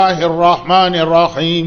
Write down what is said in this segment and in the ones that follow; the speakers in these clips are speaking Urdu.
الله الرحمن الرحيم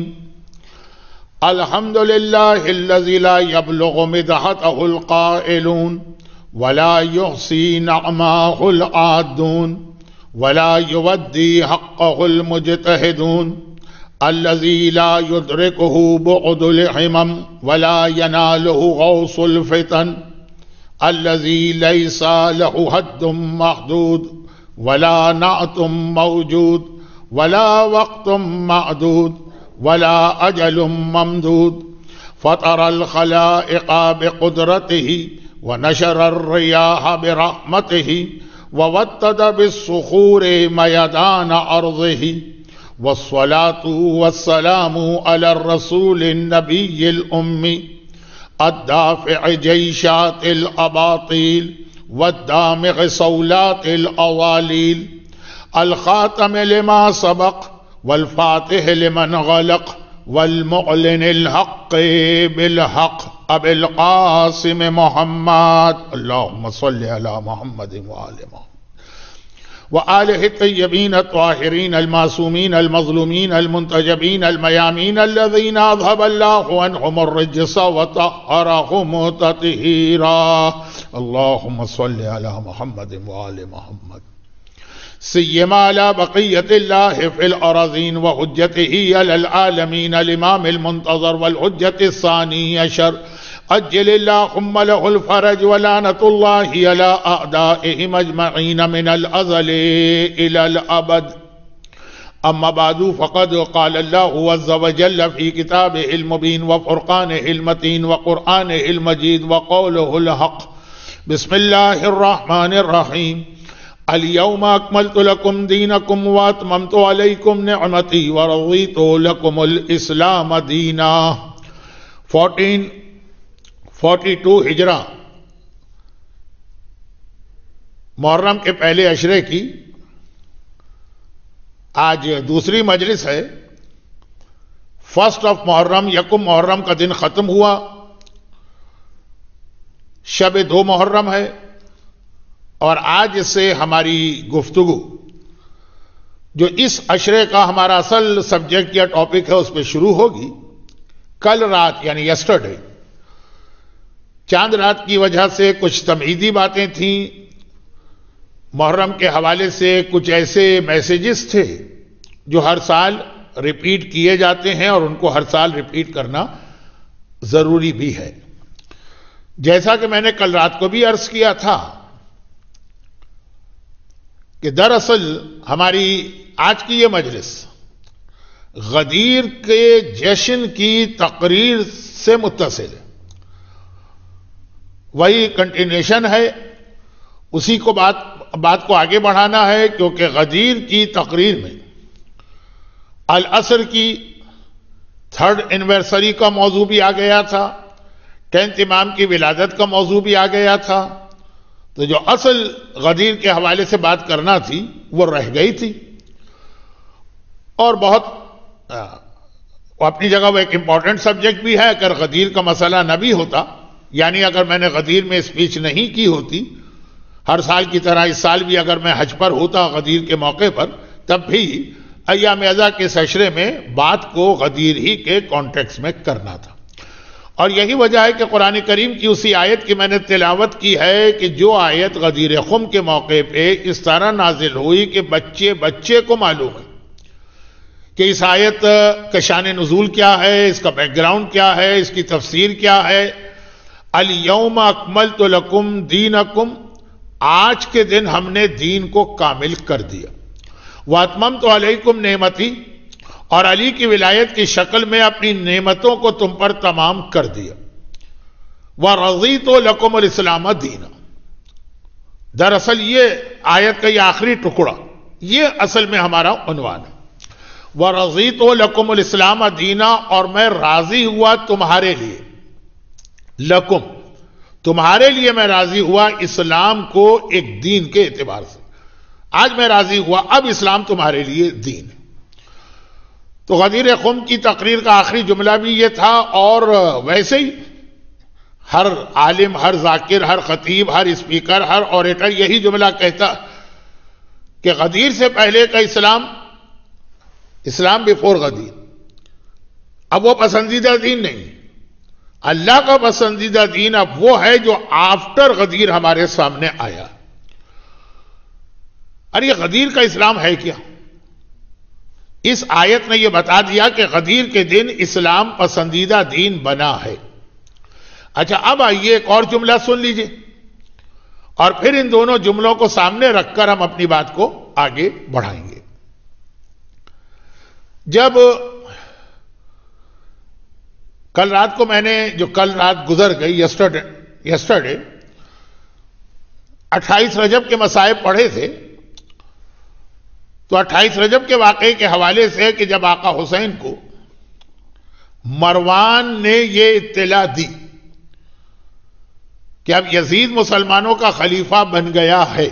الحمد لله الذي لا يبلغ مدحته القائلون ولا يحصي نعماه العادون ولا يودي حقه المجتهدون الذي لا يدركه بعد الحمم ولا يناله غوص الفتن الذي ليس له حد محدود ولا نعت موجود ولا وقت معدود ولا أجل ممدود فطر الخلائق بقدرته ونشر الرياح برحمته ووتد بالصخور ميدان أرضه والصلاة والسلام على الرسول النبي الأمي الدافع جيشات الأباطيل والدامغ صولات الأواليل الخاتم لما سبق والفاتح لمن غلق والمعلن الحق بالحق أبي القاسم محمد اللهم صل على محمد وآل محمد وآله الطيبين الطاهرين المعصومين المظلومين المنتجبين الميامين الذين أذهب الله عنهم الرجس وطهرهم تطهيرا اللهم صل على محمد وآل محمد سيما على بقية الله في الأراضين وحجته على العالمين الإمام المنتظر والحجة الثاني عشر أجل اللهم له الفرج ولعنة الله على أعدائهم أجمعين من الأزل إلى الأبد أما بعد فقد قال الله عز وجل في كتابه المبين وفرقانه المتين وقرآنه المجيد وقوله الحق بسم الله الرحمن الرحيم اليوم أكملت لكم دينكم وأتممت عليكم نعمتي ورضيت لكم الإسلام دينا 1442 ہجرہ محرم کے پہلے عشرے کی آج دوسری مجلس ہے. فرسٹ آف محرم یکم محرم کا دن ختم ہوا. شب 2 محرم ہے اور آج سے ہماری گفتگو جو اس عشرے کا ہمارا اصل سبجیکٹ یا ٹاپک ہے اس پہ شروع ہوگی. کل رات یعنی یسٹرڈے چاند رات کی وجہ سے کچھ تمہیدی باتیں تھیں. محرم کے حوالے سے کچھ ایسے میسیجز تھے جو ہر سال ریپیٹ کیے جاتے ہیں اور ان کو ہر سال ریپیٹ کرنا ضروری بھی ہے. جیسا کہ میں نے کل رات کو بھی عرض کیا تھا کہ دراصل ہماری آج کی یہ مجلس غدیر کے جشن کی تقریر سے متصل ہے. وہی کنٹینیوشن ہے, اسی کو بات کو آگے بڑھانا ہے, کیونکہ غدیر کی تقریر میں العصر کی 3rd اینیورسری کا موضوع بھی آ گیا تھا, 10th امام کی ولادت کا موضوع بھی آ گیا تھا. تو جو اصل غدیر کے حوالے سے بات کرنا تھی وہ رہ گئی تھی. اور بہت اپنی جگہ وہ ایک امپورٹنٹ سبجیکٹ بھی ہے. اگر غدیر کا مسئلہ نہ بھی ہوتا, یعنی اگر میں نے غدیر میں اسپیچ نہیں کی ہوتی, ہر سال کی طرح اس سال بھی اگر میں حج پر ہوتا غدیر کے موقع پر, تب بھی ایام ازا کے عشرے میں بات کو غدیر ہی کے کانٹیکس میں کرنا تھا. اور یہی وجہ ہے کہ قرآن کریم کی اسی آیت کی میں نے تلاوت کی ہے کہ جو آیت غدیر خم کے موقع پہ اس طرح نازل ہوئی کہ بچے کو معلوم ہے کہ اس آیت کا شان نزول کیا ہے, اس کا بیک گراؤنڈ کیا ہے, اس کی تفسیر کیا ہے. الیوم اکملت لکم دینکم, آج کے دن ہم نے دین کو کامل کر دیا. واتممت علیکم نعمتی, اور علی کی ولایت کی شکل میں اپنی نعمتوں کو تم پر تمام کر دیا. ورضیت لکم الاسلام دینا. دراصل یہ آیت کا یہ آخری ٹکڑا یہ اصل میں ہمارا عنوان ہے. ورضیت لکم الاسلام دینا, اور میں راضی ہوا تمہارے لیے, لکم تمہارے لیے میں راضی ہوا اسلام کو ایک دین کے اعتبار سے. آج میں راضی ہوا, اب اسلام تمہارے لیے دین ہے. تو غدیر خم کی تقریر کا آخری جملہ بھی یہ تھا. اور ویسے ہی ہر عالم, ہر ذاکر, ہر خطیب, ہر اسپیکر, ہر اوریٹر یہی جملہ کہتا کہ غدیر سے پہلے کا اسلام اسلام بفور غدیر. اب وہ پسندیدہ دین نہیں. اللہ کا پسندیدہ دین اب وہ ہے جو آفٹر غدیر ہمارے سامنے آیا. ارے غدیر کا اسلام ہے کیا؟ اس آیت نے یہ بتا دیا کہ غدیر کے دن اسلام پسندیدہ دین بنا ہے. اچھا اب آئیے ایک اور جملہ سن لیجئے اور پھر ان دونوں جملوں کو سامنے رکھ کر ہم اپنی بات کو آگے بڑھائیں گے. جب کل رات کو میں نے جو کل رات گزر گئی یسٹرڈے 28 رجب کے مصائب پڑھے تھے تو 28 رجب کے واقعے کے حوالے سے کہ جب آقا حسین کو مروان نے یہ اطلاع دی کہ اب یزید مسلمانوں کا خلیفہ بن گیا ہے،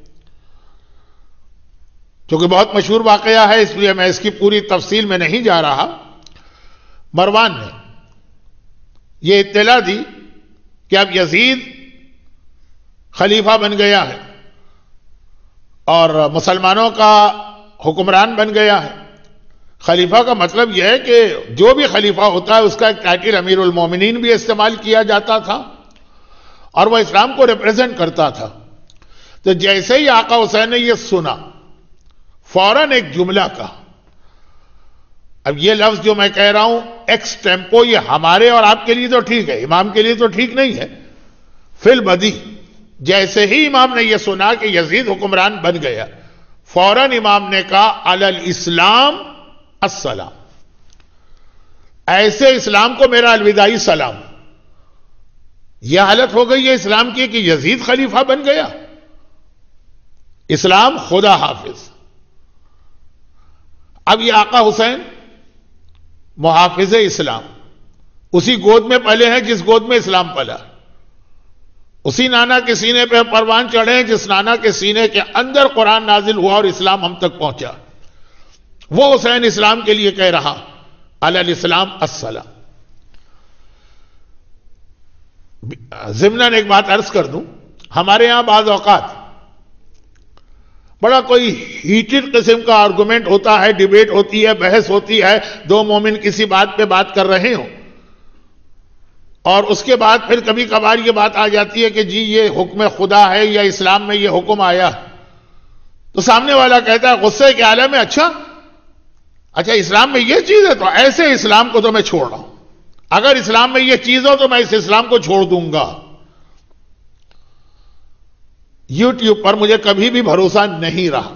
چونکہ بہت مشہور واقعہ ہے اس لیے میں اس کی پوری تفصیل میں نہیں جا رہا. مروان نے یہ اطلاع دی کہ اب یزید خلیفہ بن گیا ہے اور مسلمانوں کا حکمران بن گیا ہے. خلیفہ کا مطلب یہ ہے کہ جو بھی خلیفہ ہوتا ہے اس کا ایک ٹائٹل امیر المومنین بھی استعمال کیا جاتا تھا اور وہ اسلام کو ریپریزنٹ کرتا تھا. تو جیسے ہی آقا حسین نے یہ سنا فوراً ایک جملہ کہا. اب یہ لفظ جو میں کہہ رہا ہوں ایکس ٹیمپو، یہ ہمارے اور آپ کے لیے تو ٹھیک ہے، امام کے لیے تو ٹھیک نہیں ہے. فی البدی جیسے ہی امام نے یہ سنا کہ یزید حکمران بن گیا فوراً امام نے کہا علی الاسلام السلام، ایسے اسلام کو میرا الوداعی سلام. یہ حالت ہو گئی ہے اسلام کی کہ یزید خلیفہ بن گیا. اسلام خدا حافظ. اب یہ آقا حسین محافظ اسلام اسی گود میں پلے ہیں جس گود میں اسلام پلا، اسی نانا کے سینے پہ پروان چڑھے ہیں جس نانا کے سینے کے اندر قرآن نازل ہوا اور اسلام ہم تک پہنچا. وہ حسین اسلام کے لیے کہہ رہا علی الاسلام السلام. ضمناً ایک بات عرض کر دوں، ہمارے ہاں بعض اوقات بڑا کوئی ہیٹڈ قسم کا آرگومنٹ ہوتا ہے، ڈیبیٹ ہوتی ہے، بحث ہوتی ہے، دو مومن کسی بات پہ بات کر رہے ہوں اور اس کے بعد پھر کبھی کبھار یہ بات آ جاتی ہے کہ جی یہ حکم خدا ہے یا اسلام میں یہ حکم آیا، تو سامنے والا کہتا ہے غصے کے عالم میں اچھا اسلام میں یہ چیز ہے تو ایسے اسلام کو تو میں چھوڑ رہا ہوں، اگر اسلام میں یہ چیز ہو تو میں اس اسلام کو چھوڑ دوں گا. یوٹیوب پر مجھے کبھی بھی بھروسہ نہیں رہا.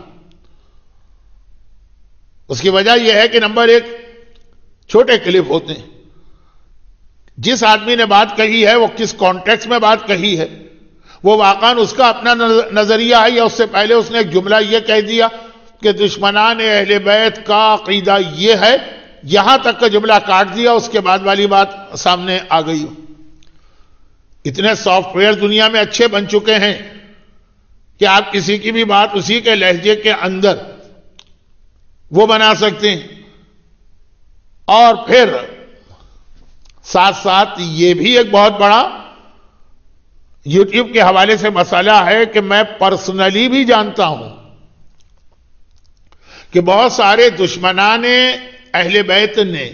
اس کی وجہ یہ ہے کہ نمبر ایک چھوٹے کلپ ہوتے ہیں، جس آدمی نے بات کہی ہے وہ کس کانٹیکس میں بات کہی ہے، وہ واقعاً اس کا اپنا نظریہ ہے یا اس سے پہلے اس نے ایک جملہ یہ کہہ دیا کہ دشمنان اہل بیت کا عقیدہ یہ ہے، یہاں تک کا جملہ کاٹ دیا، اس کے بعد والی بات سامنے آ گئی. اتنے سافٹ ویئر دنیا میں اچھے بن چکے ہیں کہ آپ کسی کی بھی بات اسی کے لہجے کے اندر وہ بنا سکتے ہیں. اور پھر ساتھ ساتھ یہ بھی ایک بہت بڑا یوٹیوب کے حوالے سے مسئلہ ہے کہ میں پرسنلی بھی جانتا ہوں کہ بہت سارے دشمنان اہل بیت نے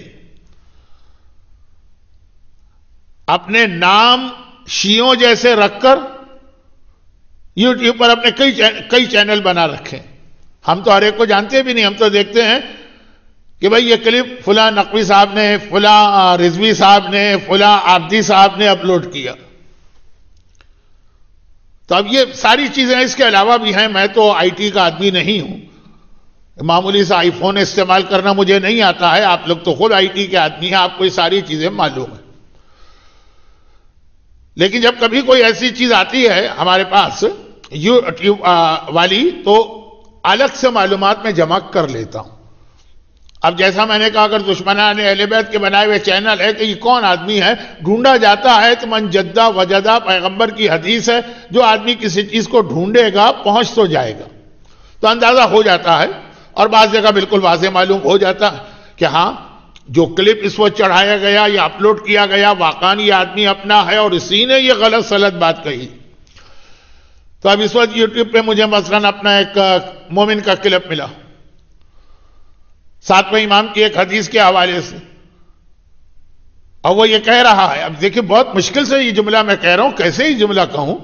اپنے نام شیعوں جیسے رکھ کر یوٹیوب پر اپنے کئی چینل بنا رکھے. ہم تو ہر ایک کو جانتے بھی نہیں، ہم تو دیکھتے ہیں کہ بھئی یہ کلپ فلاں نقوی صاحب نے، فلاں رضوی صاحب نے، فلاں عابدی صاحب نے اپلوڈ کیا. تو اب یہ ساری چیزیں اس کے علاوہ بھی ہیں. میں تو آئی ٹی کا آدمی نہیں ہوں، معمولی سا آئی فون استعمال کرنا مجھے نہیں آتا ہے. آپ لوگ تو خود آئی ٹی کے آدمی ہیں، آپ کو یہ ساری چیزیں معلوم ہیں. لیکن جب کبھی کوئی ایسی چیز آتی ہے ہمارے پاس یوٹیوب والی تو الگ سے معلومات میں جمع کر لیتا ہوں. اب جیسا میں نے کہا اگر دشمنان اہل بیت کے بنائے ہوئے چینل ہے کہ یہ کون آدمی ہے، ڈھونڈا جاتا ہے تو من جدہ وجدہ پیغمبر کی حدیث ہے، جو آدمی کسی چیز کو ڈھونڈے گا پہنچ تو جائے گا، تو اندازہ ہو جاتا ہے. اور بعض جگہ بالکل واضح معلوم ہو جاتا ہے کہ ہاں جو کلپ اس وقت چڑھایا گیا یا اپلوڈ کیا گیا واقعاً یہ آدمی اپنا ہے اور اسی نے یہ غلط سلط بات کہی. تو اب اس وقت یوٹیوب پہ مجھے مثلاً اپنا ایک مومن کا کلپ ملا، ساتویں امام کی ایک حدیث کے حوالے سے، اور وہ یہ کہہ رہا ہے، اب دیکھیں بہت مشکل سے یہ جملہ میں کہہ رہا ہوں، کیسے یہ جملہ کہوں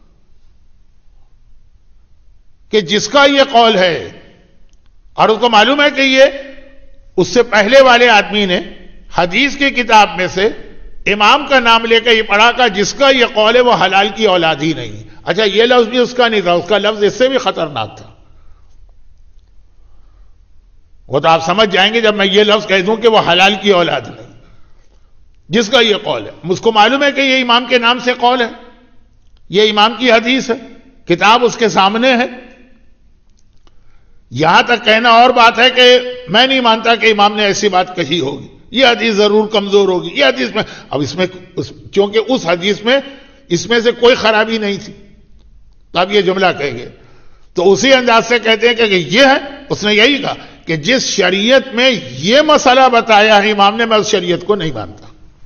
کہ جس کا یہ قول ہے، اور اس کو معلوم ہے کہ یہ اس سے پہلے والے آدمی نے حدیث کی کتاب میں سے امام کا نام لے کے یہ پڑھا کہ جس کا یہ قول ہے وہ حلال کی اولاد ہی نہیں۔ اچھا یہ لفظ بھی اس کا نہیں تھا، اس کا لفظ اس سے بھی خطرناک تھا۔ وہ تو آپ سمجھ جائیں گے جب میں یہ لفظ کہہ دوں کہ وہ حلال کی اولاد نہیں، جس کا یہ قول ہے۔ مجھ کو معلوم ہے کہ یہ امام کے نام سے قول ہے، یہ امام کی حدیث ہے، کتاب اس کے سامنے ہے۔ یہاں تک کہنا اور بات ہے کہ میں نہیں مانتا کہ امام نے ایسی بات کہی ہوگی، یہ حدیث ضرور کمزور ہوگی، یہ حدیث میں اب اس میں چونکہ اس حدیث میں اس میں سے کوئی خرابی نہیں تھی تو اب یہ جملہ کہیں گے، تو اسی انداز سے کہتے ہیں کہ یہ ہے۔ اس نے یہی کہا کہ جس شریعت میں یہ مسئلہ بتایا ہے امام نے، میں اس شریعت کو نہیں مانتا۔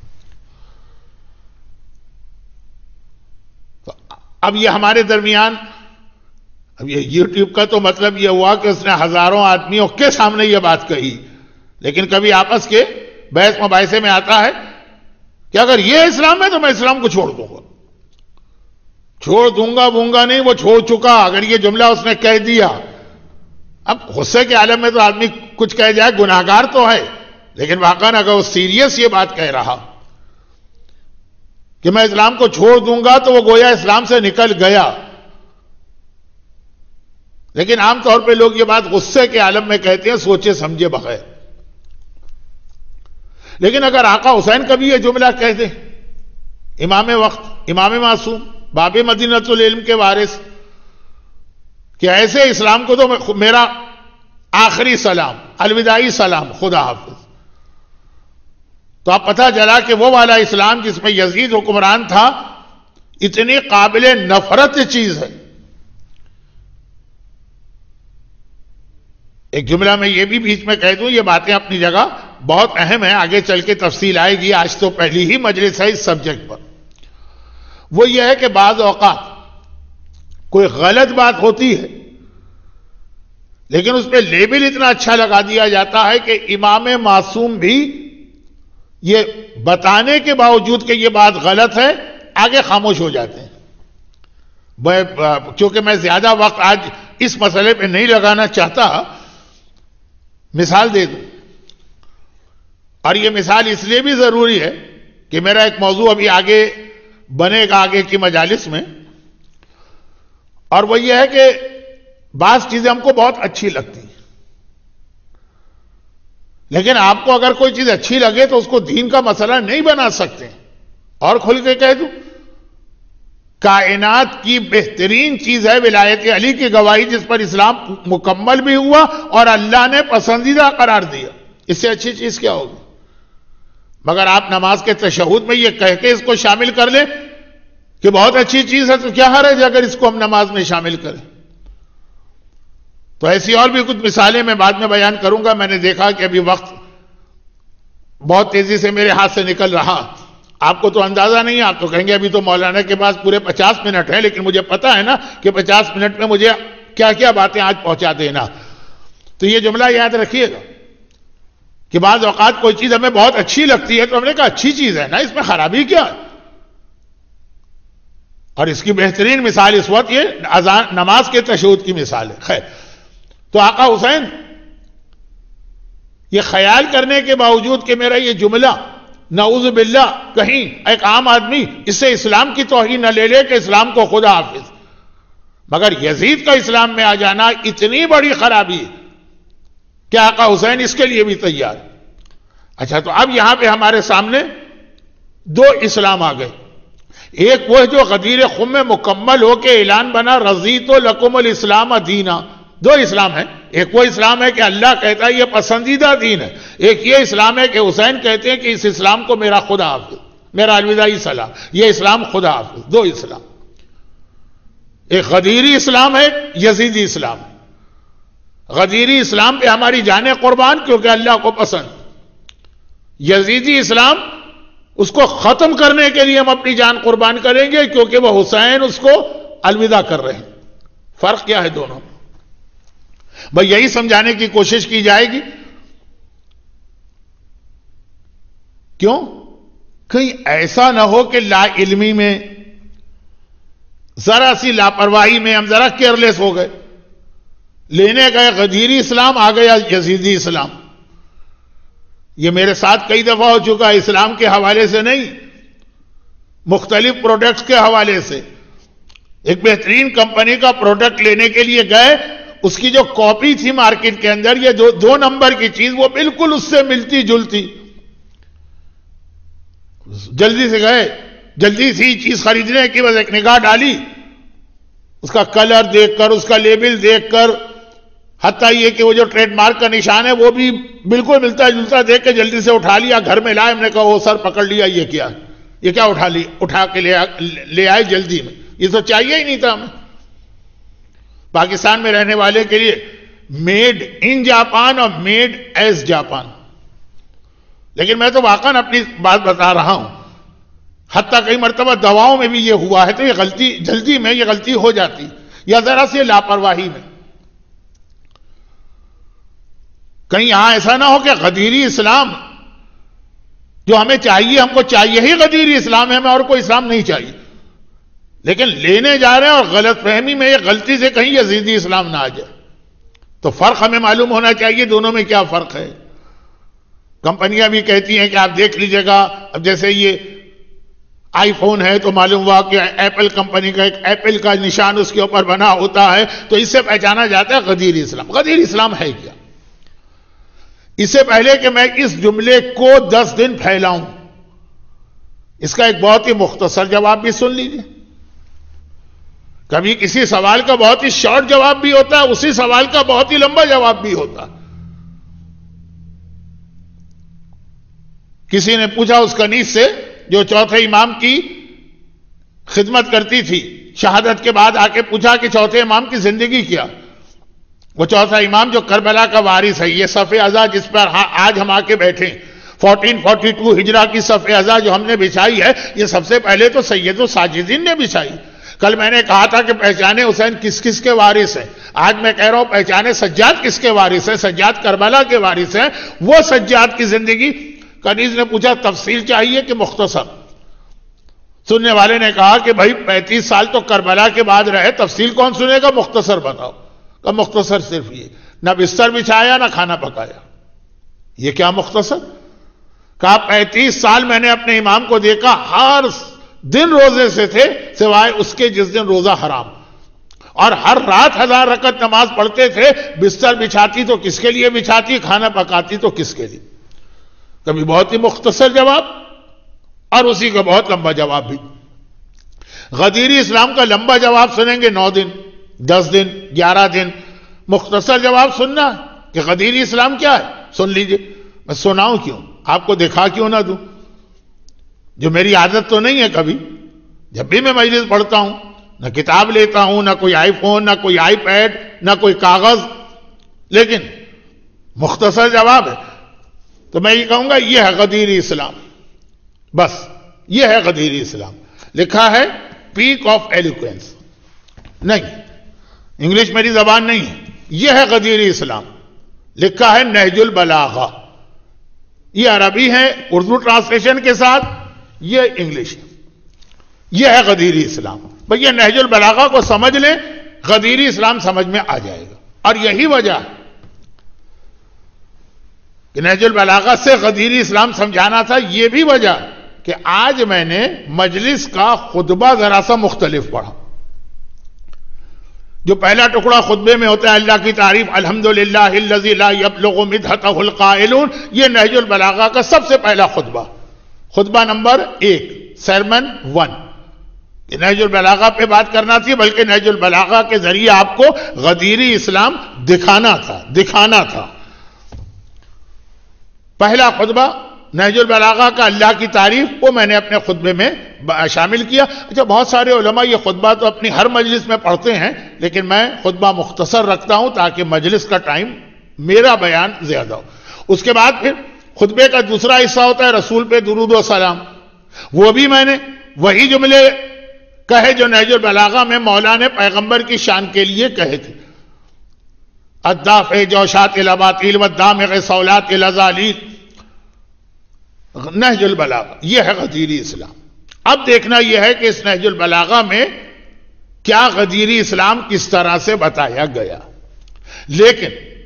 تو اب یہ ہمارے درمیان، اب یہ یوٹیوب کا تو مطلب یہ ہوا کہ اس نے ہزاروں آدمیوں کے سامنے یہ بات کہی، لیکن کبھی آپس کے بحث مباحثے میں آتا ہے کہ اگر یہ اسلام ہے تو میں اسلام کو چھوڑ دوں گا، چھوڑ دوں گا بونگا نہیں، وہ چھوڑ چکا۔ اگر یہ جملہ اس نے کہہ دیا، اب غصے کے عالم میں تو آدمی کچھ کہہ جائے، گناہگار تو ہے، لیکن واقعاً اگر وہ سیریس یہ بات کہہ رہا کہ میں اسلام کو چھوڑ دوں گا تو وہ گویا اسلام سے نکل گیا۔ لیکن عام طور پہ لوگ یہ بات غصے کے عالم میں کہتے ہیں، سوچے سمجھے بغیر۔ لیکن اگر آقا حسین کبھی یہ جملہ کہہ دے، امام وقت، امام معصوم، باب مدینۃ العلم کے وارث، کہ ایسے اسلام کو تو میرا آخری سلام، الوداعی سلام، خدا حافظ، تو اب پتہ چلا کہ وہ والا اسلام جس میں یزید حکمران تھا اتنی قابل نفرت چیز ہے۔ ایک جملہ میں یہ بھی بیچ میں کہہ دوں، یہ باتیں اپنی جگہ بہت اہم ہیں، آگے چل کے تفصیل آئے گی، آج تو پہلی ہی مجلس ہے اس سبجیکٹ پر۔ وہ یہ ہے کہ بعض اوقات کوئی غلط بات ہوتی ہے لیکن اس پہ لیبل اتنا اچھا لگا دیا جاتا ہے کہ امام معصوم بھی یہ بتانے کے باوجود کہ یہ بات غلط ہے آگے خاموش ہو جاتے ہیں۔ کیونکہ میں زیادہ وقت آج اس مسئلے پہ نہیں لگانا چاہتا، مثال دے دوں، اور یہ مثال اس لیے بھی ضروری ہے کہ میرا ایک موضوع ابھی آگے بنے گا آگے کی مجالس میں، اور وہ یہ ہے کہ بعض چیزیں ہم کو بہت اچھی لگتی ہیں، لیکن آپ کو اگر کوئی چیز اچھی لگے تو اس کو دین کا مسئلہ نہیں بنا سکتے۔ اور کھل کے کہہ دوں، کائنات کی بہترین چیز ہے ولایت علی کی گواہی، جس پر اسلام مکمل بھی ہوا اور اللہ نے پسندیدہ قرار دیا۔ اس سے اچھی چیز کیا ہوگی؟ مگر آپ نماز کے تشہد میں یہ کہہ کے اس کو شامل کر لیں کہ بہت اچھی چیز ہے، تو کیا حرج ہے اگر اس کو ہم نماز میں شامل کریں؟ تو ایسی اور بھی کچھ مثالیں میں بعد میں بیان کروں گا۔ میں نے دیکھا کہ ابھی وقت بہت تیزی سے میرے ہاتھ سے نکل رہا، آپ کو تو اندازہ نہیں ہے، آپ تو کہیں گے ابھی تو مولانا کے پاس پورے 50 منٹ ہیں، لیکن مجھے پتا ہے نا کہ 50 منٹ میں مجھے کیا کیا باتیں آج پہنچا دینا۔ تو یہ جملہ یاد رکھیے گا کہ بعض اوقات کوئی چیز ہمیں بہت اچھی لگتی ہے تو ہم نے کہا اچھی چیز ہے نا، اس میں خرابی کیا ہے؟ اور اس کی بہترین مثال اس وقت یہ نماز کے تشہد کی مثال ہے۔ خیر، تو آقا حسین یہ خیال کرنے کے باوجود کہ میرا یہ جملہ نعوذ باللہ کہیں ایک عام آدمی اس سے اسلام کی توہین نہ لے لے کہ اسلام کو خدا حافظ، مگر یزید کا اسلام میں آ جانا اتنی بڑی خرابی ہے کہ آقا حسین اس کے لیے بھی تیار۔ اچھا، تو اب یہاں پہ ہمارے سامنے دو اسلام آ گئے۔ ایک وہ جو غدیر خم میں مکمل ہو کے اعلان بنا رضیت لکم الاسلام دینا، دو اسلام ہیں۔ ایک وہ اسلام ہے کہ اللہ کہتا ہے یہ پسندیدہ دین ہے، ایک یہ اسلام ہے کہ حسین کہتے ہیں کہ اس اسلام کو میرا خدا حافظ، میرا الوداعی سلام، یہ اسلام خدا حافظ۔ دو اسلام، ایک غدیری اسلام ہے، یزیدی اسلام ہے۔ غدیری اسلام پہ ہماری جانیں قربان کیونکہ اللہ کو پسند، یزیدی اسلام اس کو ختم کرنے کے لیے ہم اپنی جان قربان کریں گے کیونکہ وہ حسین اس کو الوداع کر رہے ہیں۔ فرق کیا ہے دونوں میں؟ بھئی یہی سمجھانے کی کوشش کی جائے گی کیوں؟ کہیں ایسا نہ ہو کہ لا علمی میں ذرا سی لاپرواہی میں ہم ذرا کیئرلیس ہو گئے، لینے گئے غدیری اسلام، آ گیا یزیدی اسلام۔ یہ میرے ساتھ کئی دفعہ ہو چکا ہے، اسلام کے حوالے سے نہیں، مختلف پروڈکٹس کے حوالے سے۔ ایک بہترین کمپنی کا پروڈکٹ لینے کے لیے گئے، اس کی جو کاپی تھی مارکیٹ کے اندر، یہ دو نمبر کی چیز، وہ بالکل اس سے ملتی جلتی۔ جلدی سے گئے، جلدی سی چیز خریدنے کی بس ایک نگاہ ڈالی، اس کا کلر دیکھ کر، اس کا لیبل دیکھ کر، حتیٰ یہ کہ وہ جو ٹریڈ مارک کا نشان ہے وہ بھی بالکل ملتا جلتا دیکھ کے جلدی سے اٹھا لیا، گھر میں لائے، ہم نے کہا وہ سر پکڑ لیا، یہ کیا اٹھا کے لے آئے جلدی میں، یہ تو چاہیے ہی نہیں تھا ہمیں۔ پاکستان میں رہنے والے کے لیے میڈ ان جاپان اور میڈ ایز جاپان، لیکن میں تو واقعاً اپنی بات بتا رہا ہوں، حتیٰ کئی مرتبہ دواؤں میں بھی یہ ہوا ہے، تو یہ غلطی جلدی میں یہ غلطی ہو جاتی، یا ذرا سی لاپرواہی میں۔ کہیں یہاں ایسا نہ ہو کہ غدیری اسلام جو ہمیں چاہیے، ہم کو چاہیے ہی غدیری اسلام ہے، ہمیں اور کوئی اسلام نہیں چاہیے، لیکن لینے جا رہے ہیں اور غلط فہمی میں یہ غلطی سے کہیں یزیدی اسلام نہ آ جائے۔ تو فرق ہمیں معلوم ہونا چاہیے دونوں میں کیا فرق ہے۔ کمپنیاں بھی کہتی ہیں کہ آپ دیکھ لیجئے گا، اب جیسے یہ آئی فون ہے تو معلوم ہوا کہ ایپل کمپنی کا ایک ایپل کا نشان اس کے اوپر بنا ہوتا ہے، تو اس سے پہچانا جاتا ہے غدیری اسلام۔ غدیری اسلام ہے کیا؟ اس سے پہلے کہ میں اس جملے کو 10 دن پھیلاؤں، اس کا ایک بہت ہی مختصر جواب بھی سن لیجیے۔ کبھی کسی سوال کا بہت ہی شارٹ جواب بھی ہوتا ہے، اسی سوال کا بہت ہی لمبا جواب بھی ہوتا۔ کسی نے پوچھا اس کنیز سے جو چوتھے امام کی خدمت کرتی تھی، شہادت کے بعد آ کے پوچھا کہ چوتھے امام کی زندگی کیا؟ وہ چوتھا امام جو کربلا کا وارث ہے، یہ صف ازا جس پر آج ہم آ کے بیٹھے، 1442 ہجرہ کی صف ازا جو ہم نے بچھائی ہے، یہ سب سے پہلے تو سید الساجدین نے بچھائی۔ کل میں نے کہا تھا کہ پہچانے حسین کس کس کے وارث ہیں، آج میں کہہ رہا ہوں پہچانے سجاد کس کے وارث ہیں، سجاد کربلا کے وارث ہیں۔ وہ سجاد کی زندگی، کنیز نے پوچھا تفصیل چاہیے کہ مختصر؟ سننے والے نے کہا کہ بھائی 35 سال تو کربلا کے بعد رہے، تفصیل کون سنے گا، مختصر بتاؤ۔ کہ مختصر صرف یہ، نہ بستر بچھایا نہ کھانا پکایا۔ یہ کیا مختصر؟ کہا 35 سال میں نے اپنے امام کو دیکھا، ہر دن روزے سے تھے سوائے اس کے جس دن روزہ حرام، اور ہر رات 1000 رکعت نماز پڑھتے تھے۔ بستر بچھاتی تو کس کے لیے بچھاتی، کھانا پکاتی تو کس کے لیے؟ کبھی بہت ہی مختصر جواب اور اسی کا بہت لمبا جواب بھی۔ غدیری اسلام کا لمبا جواب سنیں گے 9 دن، 10 دن، 11 دن۔ مختصر جواب سننا کہ غدیری اسلام کیا ہے، سن لیجئے۔ میں سناؤں کیوں، آپ کو دکھا کیوں نہ دوں؟ جو میری عادت تو نہیں ہے، کبھی جب بھی میں مجلس پڑھتا ہوں، نہ کتاب لیتا ہوں، نہ کوئی آئی فون، نہ کوئی آئی پیڈ، نہ کوئی کاغذ، لیکن مختصر جواب ہے تو میں یہ کہوں گا یہ ہے غدیری اسلام، بس یہ ہے غدیری اسلام۔ لکھا ہے پیک آف ایلوکوینس، نہیں انگلش میری زبان نہیں ہے، یہ ہے غدیری اسلام۔ لکھا ہے نہج البلاغہ، یہ عربی ہے اردو ٹرانسلیشن کے ساتھ، یہ انگلش ہے۔ یہ ہے غدیری اسلام۔ بھئی یہ نہج البلاغہ کو سمجھ لیں، غدیری اسلام سمجھ میں آ جائے گا۔ اور یہی وجہ ہے کہ نہج البلاغہ سے غدیری اسلام سمجھانا تھا، یہ بھی وجہ کہ آج میں نے مجلس کا خطبہ ذرا سا مختلف پڑھا۔ جو پہلا ٹکڑا خطبے میں ہوتا ہے اللہ کی تعریف، الحمدللہ الذی لا یبلغ مدحتہ القائلون، یہ نہج البلاغہ کا سب سے پہلا خطبہ، خطبہ نمبر 1، سرمن 1۔ نہج البلاغہ پہ بات کرنا تھی، بلکہ نہج البلاغہ کے ذریعے آپ کو غدیری اسلام دکھانا تھا۔ پہلا خطبہ نہج البلاغہ کا اللہ کی تعریف، وہ میں نے اپنے خطبے میں شامل کیا۔ اچھا، بہت سارے علماء یہ خطبہ تو اپنی ہر مجلس میں پڑھتے ہیں، لیکن میں خطبہ مختصر رکھتا ہوں تاکہ مجلس کا ٹائم میرا بیان زیادہ ہو۔ اس کے بعد پھر خطبے کا دوسرا حصہ ہوتا ہے رسول پہ درود و سلام، وہ بھی میں نے وہی جملے کہے جو نہج البلاغہ میں مولا نے پیغمبر کی شان کے لیے کہے تھے، الدافع جوشات الاباطیل والدامغ صولات الازالیل۔ نہج البلاغہ یہ ہے غدیری اسلام. اب دیکھنا یہ ہے کہ اس نہج البلاغہ میں کیا غدیری اسلام کس طرح سے بتایا گیا. لیکن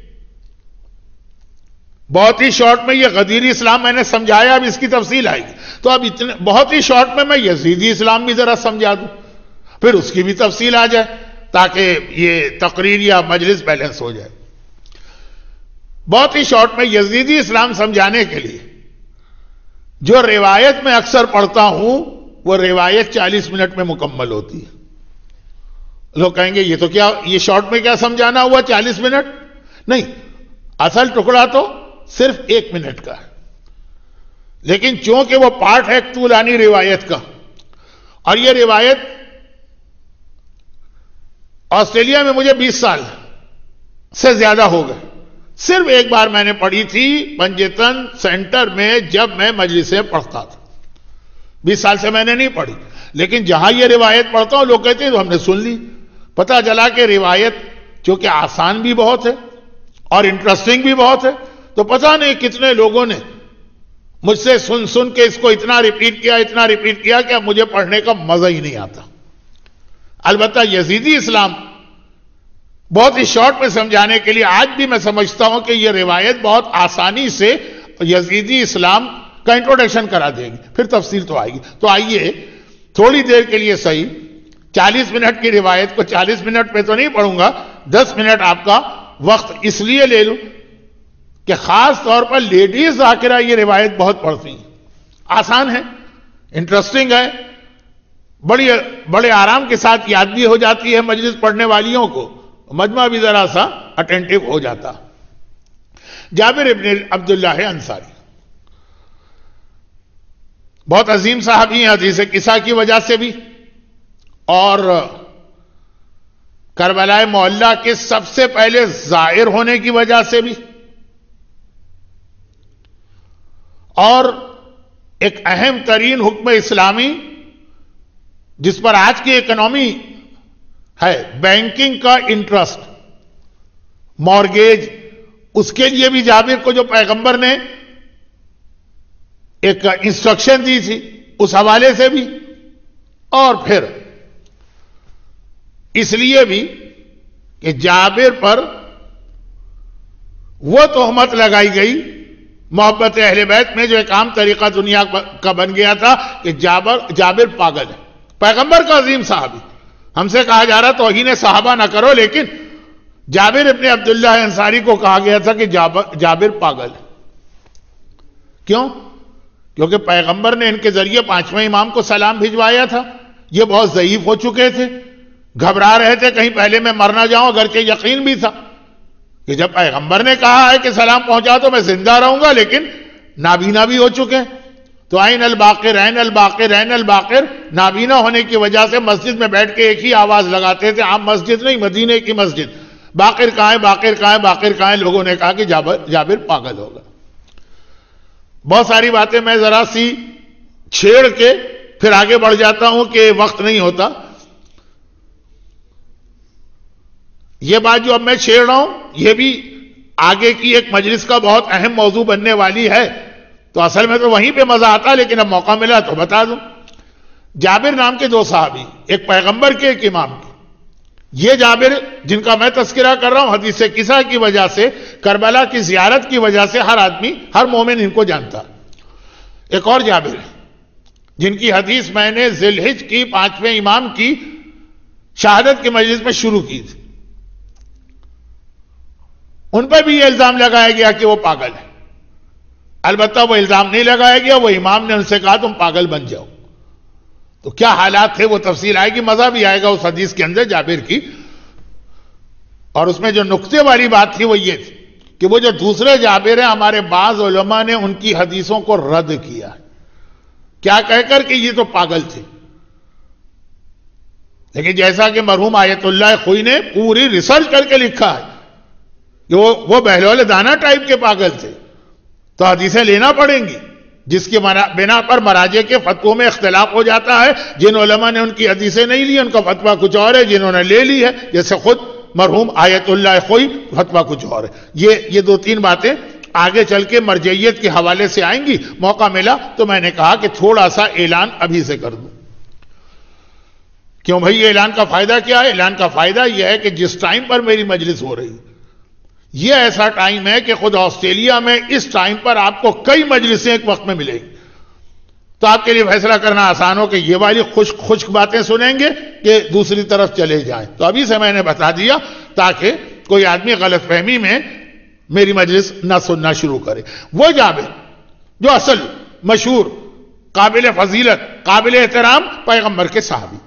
بہت ہی شارٹ میں یہ غدیری اسلام میں نے سمجھایا، اب اس کی تفصیل آئے گی. تو اب بہت ہی شارٹ میں یزیدی اسلام بھی ذرا سمجھا دوں، پھر اس کی بھی تفصیل آ جائے تاکہ یہ تقریر یا مجلس بیلنس ہو جائے. بہت ہی شارٹ میں یزیدی اسلام سمجھانے کے لیے جو روایت میں اکثر پڑھتا ہوں وہ روایت 40 منٹ میں مکمل ہوتی ہے. لوگ کہیں گے یہ تو کیا، یہ شارٹ میں کیا سمجھانا ہوا 40 منٹ؟ نہیں، اصل ٹکڑا تو صرف 1 منٹ کا ہے، لیکن چونکہ وہ پارٹ ہے ایک طولانی روایت کا، اور یہ روایت آسٹریلیا میں مجھے 20 سال سے زیادہ ہو گئے. صرف ایک بار میں نے پڑھی تھی پنجتن سینٹر میں جب میں مجلسیں پڑھتا تھا. 20 سال سے میں نے نہیں پڑھی، لیکن جہاں یہ روایت پڑھتا ہوں لوگ کہتے ہیں تو ہم نے سن لی. پتہ چلا کہ روایت چونکہ آسان بھی بہت ہے اور انٹرسٹنگ بھی بہت ہے، تو پتہ نہیں کتنے لوگوں نے مجھ سے سن کے اس کو اتنا ریپیٹ کیا کہ اب مجھے پڑھنے کا مزہ ہی نہیں آتا. البتہ یزیدی اسلام بہت ہی شارٹ میں سمجھانے کے لیے آج بھی میں سمجھتا ہوں کہ یہ روایت بہت آسانی سے یزیدی اسلام کا انٹروڈکشن کرا دے گی، پھر تفصیل تو آئے گی. تو آئیے تھوڑی دیر کے لیے صحیح 40 منٹ کی روایت کو 40 منٹ پہ تو نہیں پڑھوں گا، 10 منٹ آپ کا وقت اس لیے لے لوں کہ خاص طور پر لیڈیز ذاکرہ یہ روایت بہت پڑھتی ہیں. آسان ہے، انٹرسٹنگ ہے، بڑے آرام کے ساتھ یاد بھی ہو جاتی ہے مجلس پڑھنے والیوں کو، مجمع بھی ذرا سا اٹینٹیو ہو جاتا. جابر ابن عبداللہ انصاری بہت عظیم صحابی ہیں، حدیث قصہ کی وجہ سے بھی اور کربلا معلی کے سب سے پہلے زائر ہونے کی وجہ سے بھی، اور ایک اہم ترین حکم اسلامی جس پر آج کی اکنامی ہے، بینکنگ کا انٹرسٹ، مارگیج، اس کے لیے بھی جابر کو جو پیغمبر نے ایک انسٹرکشن دی تھی اس حوالے سے بھی، اور پھر اس لیے بھی کہ جابر پر وہ تہمت لگائی گئی محبت اہل بیت میں جو ایک عام طریقہ دنیا کا بن گیا تھا کہ جابر پاگل ہے. پیغمبر کا عظیم صحابی، ہم سے کہا جا رہا توہین صحابہ نہ کرو، لیکن جابر ابن عبداللہ انصاری کو کہا گیا تھا کہ جابر پاگل ہے. کیوں؟ کیونکہ پیغمبر نے ان کے ذریعے 5ویں امام کو سلام بھجوایا تھا. یہ بہت ضعیف ہو چکے تھے، گھبرا رہے تھے کہیں پہلے میں مر نہ جاؤں، اگرچہ یقین بھی تھا کہ جب پیغمبر نے کہا ہے کہ سلام پہنچا تو میں زندہ رہوں گا، لیکن نابینا بھی ہو چکے. تو عین الباقر عین الباقر عین الباقر، نابینا ہونے کی وجہ سے مسجد میں بیٹھ کے ایک ہی آواز لگاتے تھے، عام مسجد نہیں، مدینے کی مسجد، باقر کہاں ہے باقر کہاں ہے باقر کہاں ہے. لوگوں نے کہا کہ جابر پاگل ہوگا. بہت ساری باتیں میں ذرا سی چھیڑ کے پھر آگے بڑھ جاتا ہوں کہ وقت نہیں ہوتا. یہ بات جو اب میں چھیڑ رہا ہوں یہ بھی آگے کی ایک مجلس کا بہت اہم موضوع بننے والی ہے، تو اصل میں تو وہیں پہ مزہ آتا، لیکن اب موقع ملا تو بتا دوں. جابر نام کے 2 صحابی، ایک پیغمبر کے ایک امام کے. یہ جابر جن کا میں تذکرہ کر رہا ہوں حدیث قصہ کی وجہ سے، کربلا کی زیارت کی وجہ سے ہر آدمی، ہر مومن ان کو جانتا. ایک اور جابر ہے جن کی حدیث میں نے ذی الحج کی 5ویں امام کی شہادت کی مجلس میں شروع کی تھی. ان پہ بھی یہ الزام لگایا گیا کہ وہ پاگل ہے. البتہ وہ الزام نہیں لگایا گیا، وہ امام نے ان سے کہا تم پاگل بن جاؤ. تو کیا حالات تھے وہ تفصیل آئے گی، مزہ بھی آئے گا اس حدیث کے اندر جابر کی. اور اس میں جو نقطے والی بات تھی وہ یہ تھی کہ وہ جو دوسرے جابر ہیں، ہمارے بعض علماء نے ان کی حدیثوں کو رد کیا، کیا کہہ کر کہ یہ تو پاگل تھے. لیکن جیسا کہ مرحوم آیت اللہ خوئی نے پوری ریسرچ کر کے لکھا ہے کہ وہ بہلول دانا ٹائپ کے پاگل تھے، تو حدیثیں لینا پڑیں گی، جس کی بنا پر مراجع کے فتووں میں اختلاف ہو جاتا ہے. جن علماء نے ان کی حدیثیں نہیں لی ان کا فتویٰ کچھ اور ہے، جنہوں نے لے لی ہے جیسے خود مرحوم آیت اللہ خوئی فتویٰ کچھ اور ہے. یہ 2-3 باتیں آگے چل کے مرجعیت کے حوالے سے آئیں گی. موقع ملا تو میں نے کہا کہ تھوڑا سا اعلان ابھی سے کر دوں. کیوں بھائی یہ اعلان کا فائدہ کیا ہے؟ اعلان کا فائدہ یہ ہے کہ جس ٹائم پر میری مجلس ہو رہی یہ ایسا ٹائم ہے کہ خود آسٹریلیا میں اس ٹائم پر آپ کو کئی مجلسیں ایک وقت میں ملیں گی. تو آپ کے لیے فیصلہ کرنا آسان ہو کہ یہ والی خشک باتیں سنیں گے کہ دوسری طرف چلے جائیں. تو ابھی سے میں نے بتا دیا تاکہ کوئی آدمی غلط فہمی میں میری مجلس نہ سننا شروع کرے. وہ جابر جو اصل مشہور قابل فضیلت قابل احترام پیغمبر کے صحابی،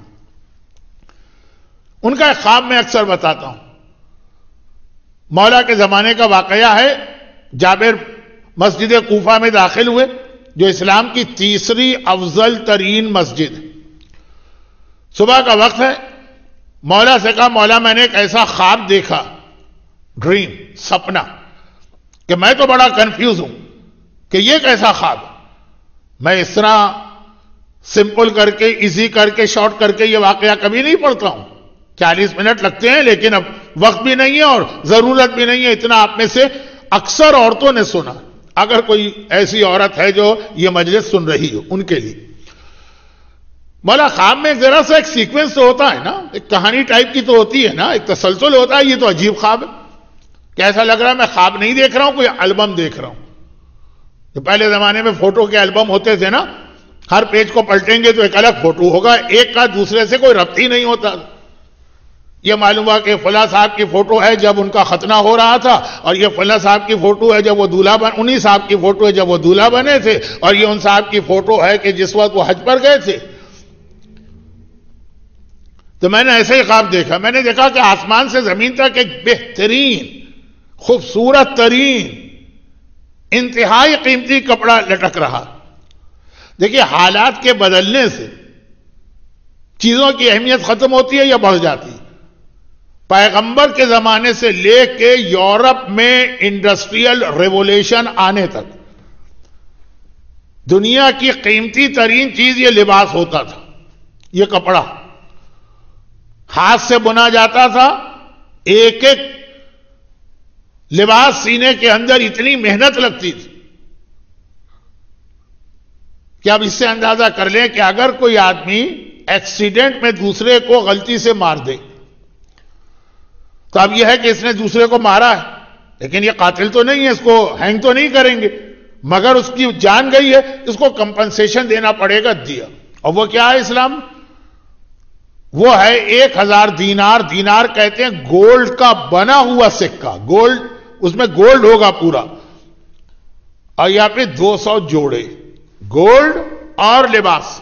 ان کا ایک خواب میں اکثر بتاتا ہوں. مولا کے زمانے کا واقعہ ہے. جابر مسجد کوفہ میں داخل ہوئے جو اسلام کی تیسری افضل ترین مسجد. صبح کا وقت ہے. مولا سے کہا مولا میں نے ایک ایسا خواب دیکھا، ڈریم، سپنا، کہ میں تو بڑا کنفیوز ہوں کہ یہ کیسا خواب. میں اس طرح سمپل کر کے ایزی کر کے شارٹ کر کے یہ واقعہ کبھی نہیں پڑھتا ہوں. 40 منٹ لگتے ہیں لیکن اب وقت بھی نہیں ہے اور ضرورت بھی نہیں ہے. اتنا آپ میں سے اکثر عورتوں نے سنا. اگر کوئی ایسی عورت ہے جو یہ مجلس سن رہی ہو ان کے لیے، مولا خواب میں ذرا سا ایک سیکوینس تو ہوتا ہے نا، ایک کہانی ٹائپ کی تو ہوتی ہے نا، ایک تسلسل ہوتا ہے. یہ تو عجیب خواب ہے. کیسا لگ رہا ہے؟ میں خواب نہیں دیکھ رہا ہوں، کوئی البم دیکھ رہا ہوں. جو پہلے زمانے میں فوٹو کے البم ہوتے تھے نا، ہر پیج کو پلٹیں گے تو ایک الگ فوٹو ہوگا، ایک کا دوسرے سے کوئی ربط ہی نہیں ہوتا. یہ معلوم ہوا کہ فلاں صاحب کی فوٹو ہے جب ان کا ختنہ ہو رہا تھا، اور یہ فلاں صاحب کی فوٹو ہے جب وہ دولہا انہی صاحب کی فوٹو ہے جب وہ دولہا بنے تھے، اور یہ ان صاحب کی فوٹو ہے کہ جس وقت وہ حج پر گئے تھے. تو میں نے ایسے ہی خواب دیکھا. میں نے دیکھا کہ آسمان سے زمین تک ایک بہترین، خوبصورت ترین، انتہائی قیمتی کپڑا لٹک رہا. دیکھیے حالات کے بدلنے سے چیزوں کی اہمیت ختم ہوتی ہے یا بڑھ جاتی ہے. پیغمبر کے زمانے سے لے کے یورپ میں انڈسٹریل ریولیوشن آنے تک دنیا کی قیمتی ترین چیز یہ لباس ہوتا تھا. یہ کپڑا ہاتھ سے بنا جاتا تھا. ایک ایک لباس سینے کے اندر اتنی محنت لگتی تھی کہ اب اس سے اندازہ کر لیں کہ اگر کوئی آدمی ایکسیڈنٹ میں دوسرے کو غلطی سے مار دے تو اب یہ ہے کہ اس نے دوسرے کو مارا ہے لیکن یہ قاتل تو نہیں ہے، اس کو ہینگ تو نہیں کریں گے، مگر اس کی جان گئی ہے، اس کو کمپنسیشن دینا پڑے گا. دیا. اور وہ کیا ہے اسلام؟ وہ ہے 1000 دینار. دینار کہتے ہیں گولڈ کا بنا ہوا سکہ. گولڈ، اس میں گولڈ ہوگا پورا، اور یہاں پہ 200 جوڑے گولڈ اور لباس.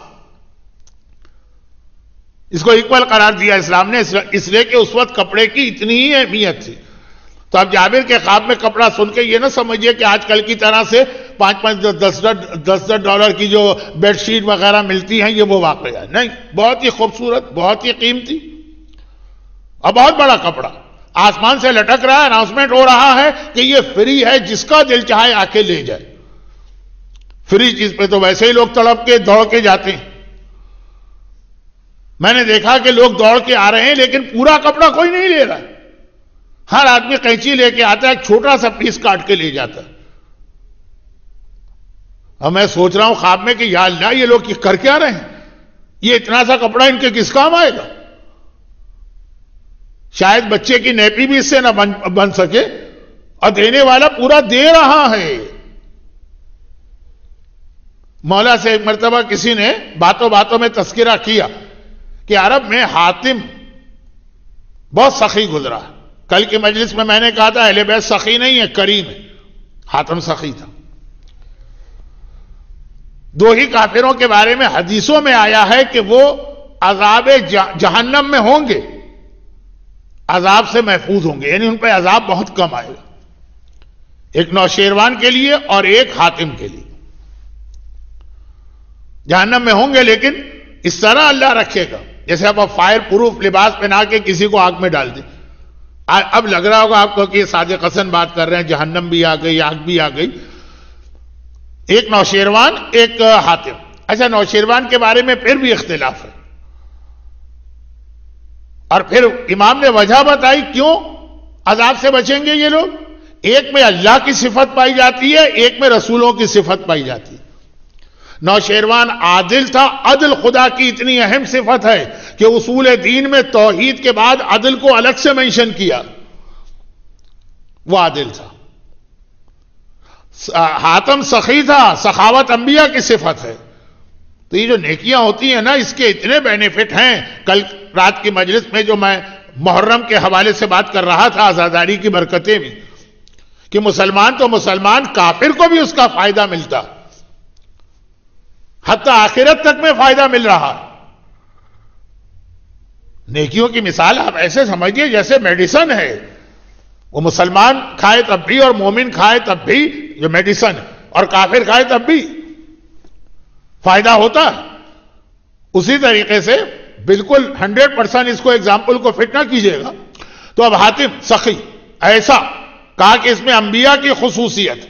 اس کو ایکول قرار دیا اسلام نے، اس لیے کہ اس وقت کپڑے کی اتنی ہی اہمیت تھی. تو اب جابر کے خواب میں کپڑا سن کے یہ نہ سمجھیے کہ آج کل کی طرح سے 5-10 ڈالر کی جو بیڈ شیٹ وغیرہ ملتی ہیں یہ وہ واقعہ ہے. نہیں، بہت ہی خوبصورت، بہت ہی قیمتی اور بہت بڑا کپڑا آسمان سے لٹک رہا ہے. اناؤنسمنٹ ہو رہا ہے کہ یہ فری ہے، جس کا دل چاہے آ کے لے جائے. فری چیز پہ تو ویسے ہی لوگ تڑپ کے دوڑ کے جاتے ہیں. میں نے دیکھا کہ لوگ دوڑ کے آ رہے ہیں لیکن پورا کپڑا کوئی نہیں لے رہا ہے. ہر آدمی قینچی لے کے آتا ہے، ایک چھوٹا سا پیس کاٹ کے لے جاتا ہے. اب میں سوچ رہا ہوں خواب میں کہ یا اللہ یہ لوگ کر کیا رہے ہیں؟ یہ اتنا سا کپڑا ان کے کس کام آئے گا؟ شاید بچے کی نیپی بھی اس سے نہ بن سکے، اور دینے والا پورا دے رہا ہے. مولا سے ایک مرتبہ کسی نے باتوں باتوں میں تذکرہ کیا کہ عرب میں حاتم بہت سخی گزرا. کل کی مجلس میں میں نے کہا تھا اہل بیت سخی نہیں ہے، کریم ہے. حاتم سخی تھا. 2 ہی کافروں کے بارے میں حدیثوں میں آیا ہے کہ وہ عذاب جہنم میں ہوں گے، عذاب سے محفوظ ہوں گے، یعنی ان پہ عذاب بہت کم آئے گا. ایک نوشیروان کے لیے اور ایک حاتم کے لیے. جہنم میں ہوں گے لیکن اس طرح اللہ رکھے گا جیسے آپ فائر پروف لباس پہنا کے کسی کو آگ میں ڈال دیں. اب لگ رہا ہوگا آپ کو کہ صادق حسن بات کر رہے ہیں، جہنم بھی آ گئی، آگ بھی آ گئی. ایک نوشیروان، ایک حاتم. اچھا، نوشیروان کے بارے میں پھر بھی اختلاف ہے، اور پھر امام نے وجہ بتائی کیوں عذاب سے بچیں گے یہ لوگ. ایک میں اللہ کی صفت پائی جاتی ہے، ایک میں رسولوں کی صفت پائی جاتی ہے۔ نوشیروان عادل تھا، عدل خدا کی اتنی اہم صفت ہے کہ اصول دین میں توحید کے بعد عدل کو الگ سے مینشن کیا، وہ عادل تھا۔ حاتم سخی تھا، سخاوت انبیاء کی صفت ہے۔ تو یہ جو نیکیاں ہوتی ہیں نا، اس کے اتنے بینیفٹ ہیں۔ کل رات کی مجلس میں جو میں محرم کے حوالے سے بات کر رہا تھا، عزاداری کی برکتیں بھی، کہ مسلمان تو مسلمان، کافر کو بھی اس کا فائدہ ملتا، حتی آخرت تک میں فائدہ مل رہا۔ نیکیوں کی مثال آپ ایسے سمجھیے جیسے میڈیسن ہے، وہ مسلمان کھائے تب بھی اور مومن کھائے تب بھی جو میڈیسن ہے، اور کافر کھائے تب بھی فائدہ ہوتا ہے۔ اسی طریقے سے بالکل 100% اس کو ایگزامپل کو فٹ نہ کیجئے گا تو اب حاتم سخی ایسا کہا کہ اس میں انبیاء کی خصوصیت،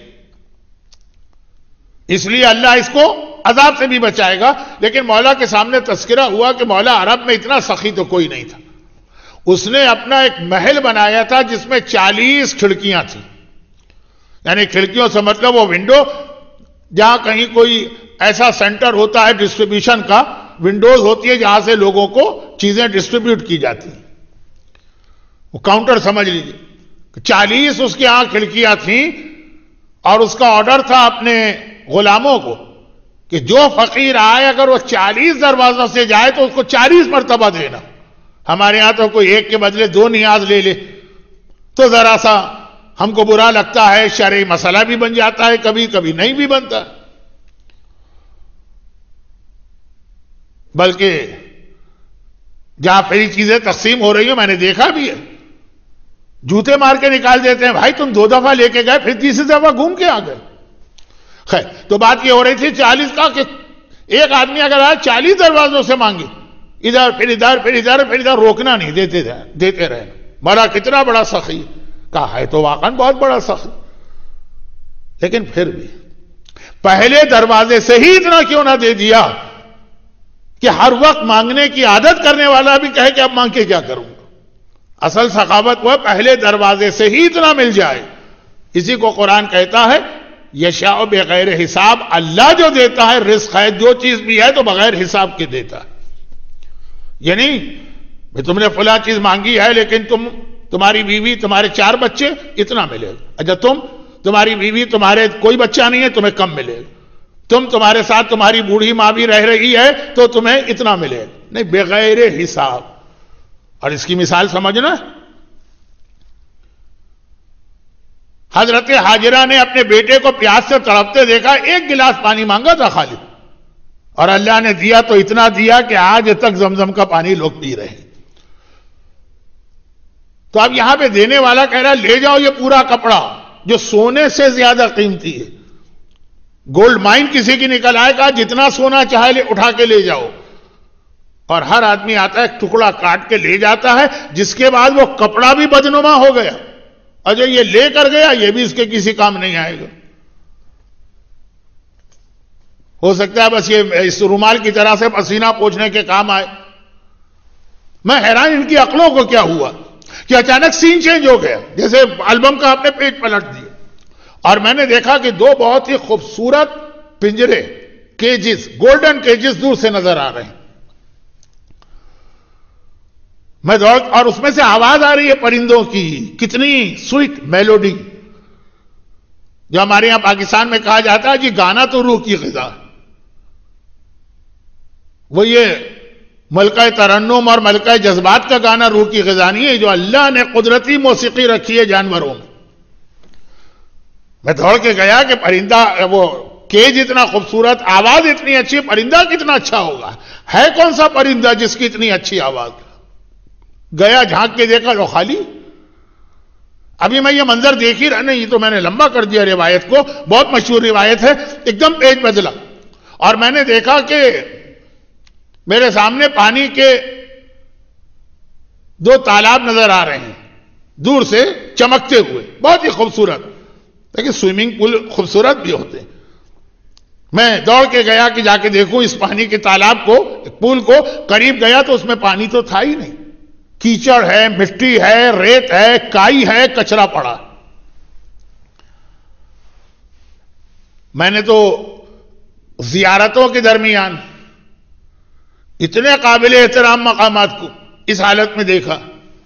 اس لیے اللہ اس کو عذاب سے بھی بچائے گا۔ لیکن مولا کے سامنے تذکرہ ہوا کہ مولا عرب میں اتنا سخی تو کوئی نہیں تھا، اس نے اپنا ایک محل بنایا تھا جس میں 40 کھڑکیاں تھیں، یعنی کھڑکیوں سے مطلب وہ ونڈو، جہاں کہیں کوئی ایسا سینٹر ہوتا ہے ڈسٹریبیوشن کا، ونڈوز ہوتی ہے جہاں سے لوگوں کو چیزیں ڈسٹریبیوٹ کی جاتی ہیں، وہ کاؤنٹر سمجھ لیجیے۔ 40 اس کے یہاں کھڑکیاں تھیں، اور اس کا آرڈر تھا اپنے غلاموں کو کہ جو فقیر آئے اگر وہ 40 دروازوں سے جائے تو اس کو 40 مرتبہ دینا۔ ہمارے ہاں تو کوئی ایک کے بدلے 2 نیاز لے لے تو ذرا سا ہم کو برا لگتا ہے، شرعی مسئلہ بھی بن جاتا ہے، کبھی کبھی نہیں بھی بنتا۔ بلکہ جہاں فری چیزیں تقسیم ہو رہی ہیں میں نے دیکھا بھی ہے، جوتے مار کے نکال دیتے ہیں، بھائی تم 2 دفعہ لے کے گئے، پھر تیسری دفعہ گھوم کے آ گئے۔ خیر، تو بات یہ ہو رہی تھی 40 کا کہ ایک آدمی اگر آئے 40 دروازوں سے مانگے، ادھر پھر ادھر پھر ادھر پھر ادھر، روکنا نہیں، دیتے رہے۔ بڑا کتنا بڑا سخی، کہا ہے تو واقعاً بہت بڑا سخی، لیکن پھر بھی پہلے دروازے سے ہی اتنا کیوں نہ دے دیا کہ ہر وقت مانگنے کی عادت کرنے والا بھی کہے کہ اب مانگ کے کیا کروں گا۔ اصل سخاوت وہ پہلے دروازے سے ہی اتنا مل جائے۔ اسی کو قرآن کہتا ہے یشاء بغیر حساب، اللہ جو دیتا ہے رزق ہے، جو چیز بھی ہے تو بغیر حساب کے دیتا ہے۔ یعنی تم نے فلاں چیز مانگی ہے لیکن تمہاری بیوی، تمہارے 4 بچے، اتنا ملے گا۔ اچھا تمہاری بیوی، تمہارے کوئی بچہ نہیں ہے، تمہیں کم ملے گا۔ تمہارے ساتھ تمہاری بوڑھی ماں بھی رہ رہی ہے تو تمہیں اتنا ملے گا، نہیں بغیر حساب۔ اور اس کی مثال سمجھنا، حضرت حاجرہ نے اپنے بیٹے کو پیاس سے تڑپتے دیکھا، 1 گلاس پانی مانگا تھا خالی، اور اللہ نے دیا تو اتنا دیا کہ آج تک زمزم کا پانی لوگ پی رہے ہیں۔ تو اب یہاں پہ دینے والا کہہ رہا ہے لے جاؤ یہ پورا کپڑا جو سونے سے زیادہ قیمتی ہے، گولڈ مائن کسی کی نکل آئے گا، جتنا سونا چاہے اٹھا کے لے جاؤ۔ اور ہر آدمی آتا ہے ایک ٹکڑا کاٹ کے لے جاتا ہے، جس کے بعد وہ کپڑا بھی بدنما ہو گیا، اور جو یہ لے کر گیا یہ بھی اس کے کسی کام نہیں آئے گا۔ ہو سکتا ہے بس یہ اس رومال کی طرح سے پسینہ پوچھنے کے کام آئے۔ میں حیران ان کی عقلوں کو کیا ہوا کہ اچانک سین چینج ہو گیا، جیسے البم کا آپ نے پیج پلٹ دیا۔ اور میں نے دیکھا کہ 2 بہت ہی خوبصورت پنجرے، کیجز، گولڈن کیجز دور سے نظر آ رہے ہیں۔ میں دوڑ، اور اس میں سے آواز آ رہی ہے پرندوں کی، کتنی سویٹ میلوڈی، جو ہمارے یہاں پاکستان میں کہا جاتا ہے جی گانا تو روح کی غذا۔ وہ یہ ملکہ ترنم اور ملکہ جذبات کا گانا روح کی غذا نہیں ہے، جو اللہ نے قدرتی موسیقی رکھی ہے جانوروں میں۔ میں دوڑ کے گیا کہ پرندہ، وہ کیج اتنا خوبصورت، آواز اتنی اچھی، پرندہ کتنا اچھا ہوگا، ہے کون سا پرندہ جس کی اتنی اچھی آواز؟ گیا جھانک کے دیکھا تو خالی۔ ابھی میں یہ منظر دیکھ ہی رہا، نہیں یہ تو میں نے لمبا کر دیا روایت کو، بہت مشہور روایت ہے، ایک دم پیج بدلا، اور میں نے دیکھا کہ میرے سامنے پانی کے 2 تالاب نظر آ رہے ہیں، دور سے چمکتے ہوئے، بہت ہی خوبصورت، لیکن سوئمنگ پول خوبصورت بھی ہوتے ہیں۔ میں دوڑ کے گیا کہ جا کے دیکھوں اس پانی کے تالاب کو، پول کو، قریب گیا تو اس میں پانی تو تھا ہی نہیں، کیچڑ ہے، مٹی ہے، ریت ہے، کائی ہے، کچرا پڑا۔ میں نے تو زیارتوں کے درمیان اتنے قابل احترام مقامات کو اس حالت میں دیکھا.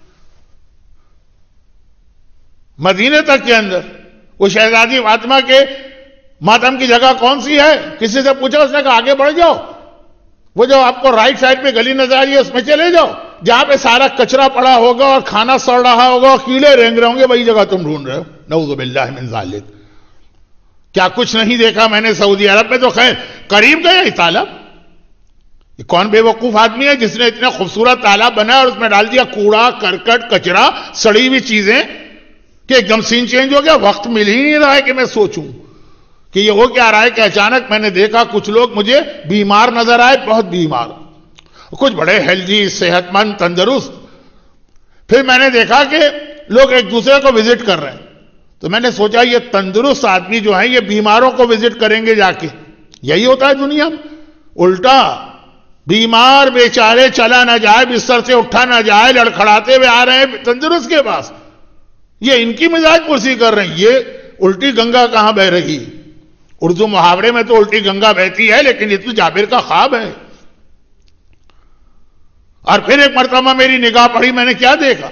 مدینے تک کے اندر وہ شہزادی فاطمہ کے ماتم کی جگہ کون سی ہے؟ کسی سے پوچھا، اس نے کہا آگے بڑھ جاؤ، وہ جو آپ کو رائٹ سائڈ پہ گلی نظر آ رہی ہے اس میں چلے جاؤ، جہاں پہ سارا کچرا پڑا ہوگا اور کھانا سڑ رہا ہوگا اور کیڑے رینگ رہے ہوں گے، وہی جگہ تم ڈھونڈ رہے ہو. نعوذ باللہ من ذالک. کیا کچھ نہیں دیکھا میں نے سعودی عرب میں؟ تو خیر قریب گیا یہ تالاب. یہ کون بے وقوف آدمی ہے جس نے اتنا خوبصورت تالاب بنایا اور اس میں ڈال دیا کوڑا کرکٹ کچرا سڑی ہوئی چیزیں کہ ایک دم سین چینج ہو گیا. وقت مل ہی نہیں رہا ہے کہ میں سوچوں کہ یہ ہو کیا رہا ہے کہ اچانک میں نے دیکھا کچھ لوگ مجھے بیمار نظر آئے، بہت بیمار، کچھ بڑے ہیلدی صحت مند تندرست. پھر میں نے دیکھا کہ لوگ ایک دوسرے کو وزٹ کر رہے ہیں، تو میں نے سوچا یہ تندرست آدمی جو ہیں یہ بیماروں کو وزٹ کریں گے جا کے. یہی ہوتا ہے دنیا میں، الٹا بیمار بیچارے چلا نہ جائے، بستر سے اٹھا نہ جائے، لڑکھڑاتے ہوئے آ رہے ہیں تندرست کے پاس، یہ ان کی مزاج پرسی کر رہے ہیں. یہ الٹی گنگا کہاں بہ رہی؟ اردو محاورے میں تو الٹی گنگا بہتی ہے، لیکن یہ تو جابر کا خواب ہے. اور پھر ایک مرتبہ میری نگاہ پڑی، میں نے کیا دیکھا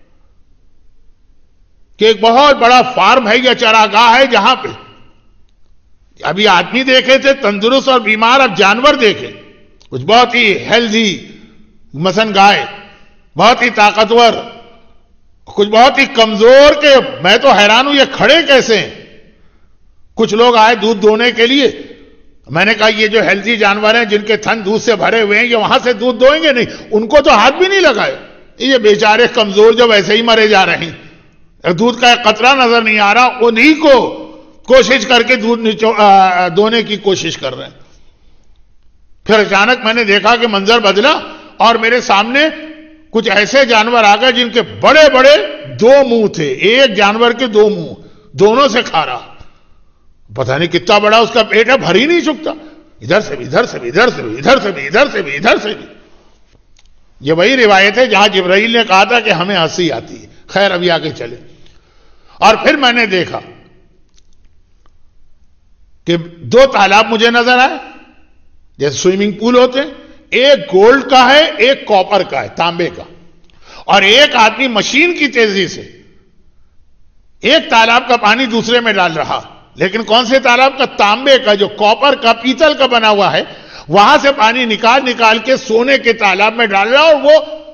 کہ ایک بہت بڑا فارم ہے یا چراگاہ ہے جہاں پہ ابھی آدمی دیکھے تھے تندرست اور بیمار، اب جانور دیکھے کچھ بہت ہی ہیلدی، مثلا گائے بہت ہی طاقتور، کچھ بہت ہی کمزور، کہ میں تو حیران ہوں یہ کھڑے کیسے ہیں. کچھ لوگ آئے دودھ دونے کے لیے، میں نے کہا یہ جو ہیلدی جانور ہیں جن کے تھن دودھ سے بھرے ہوئے ہیں یہ وہاں سے دودھ دوئیں گے؟ نہیں، ان کو تو ہاتھ بھی نہیں لگائے. یہ بیچارے کمزور جو ویسے ہی مرے جا رہے ہیں، دودھ کا ایک قطرہ نظر نہیں آ رہا، انہی کو کوشش کر کے دودھ دونے کی کوشش کر رہے ہیں. پھر اچانک میں نے دیکھا کہ منظر بدلا اور میرے سامنے کچھ ایسے جانور آ گئے جن کے بڑے بڑے دو منہ تھے، ایک جانور کے دو منہ، دونوں سے کھا رہا. پتہ نہیں کتنا بڑا اس کا پیٹ ہے، بھر ہی نہیں چکتا، ادھر سے بھی ادھر سے بھی ادھر سے بھی ادھر سے بھی ادھر سے بھی ادھر سے بھی. یہ وہی روایت ہے جہاں جبرائیل نے کہا تھا کہ ہمیں ہنسی آتی ہے. خیر ابھی آگے چلے. اور پھر میں نے دیکھا کہ دو تالاب مجھے نظر آئے جیسے سوئمنگ پول ہوتے ہیں، ایک گولڈ کا ہے ایک کاپر کا ہے، تانبے کا. اور ایک آدمی مشین کی تیزی سے ایک تالاب کا پانی دوسرے میں ڈال رہا، لیکن کون سے تالاب کا؟ تانبے کا، جو کاپر کا پیتل کا بنا ہوا ہے، وہاں سے پانی نکال کے سونے کے تالاب میں ڈال رہا. اور وہ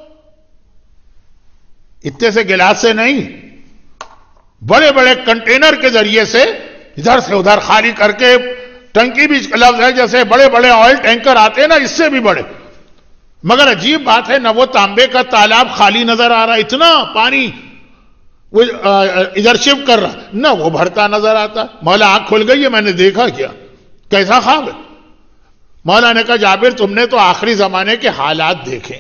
اتنے سے گلاس سے نہیں، بڑے بڑے کنٹینر کے ذریعے سے ادھر سے ادھر خالی کر کے، ٹنکی بھی لفظ ہے جیسے بڑے بڑے آئل ٹینکر آتے ہیں نا، اس سے بھی بڑے. مگر عجیب بات ہے، نہ وہ تانبے کا تالاب خالی نظر آ رہا، اتنا پانی وہ ادھر شفٹ کر رہا، نہ وہ بھرتا نظر آتا. مولا آنکھ کھل گئی ہے، میں نے دیکھا کیا، کیسا خواب ہے. مولا نے کہا جابر تم نے تو آخری زمانے کے حالات دیکھیں،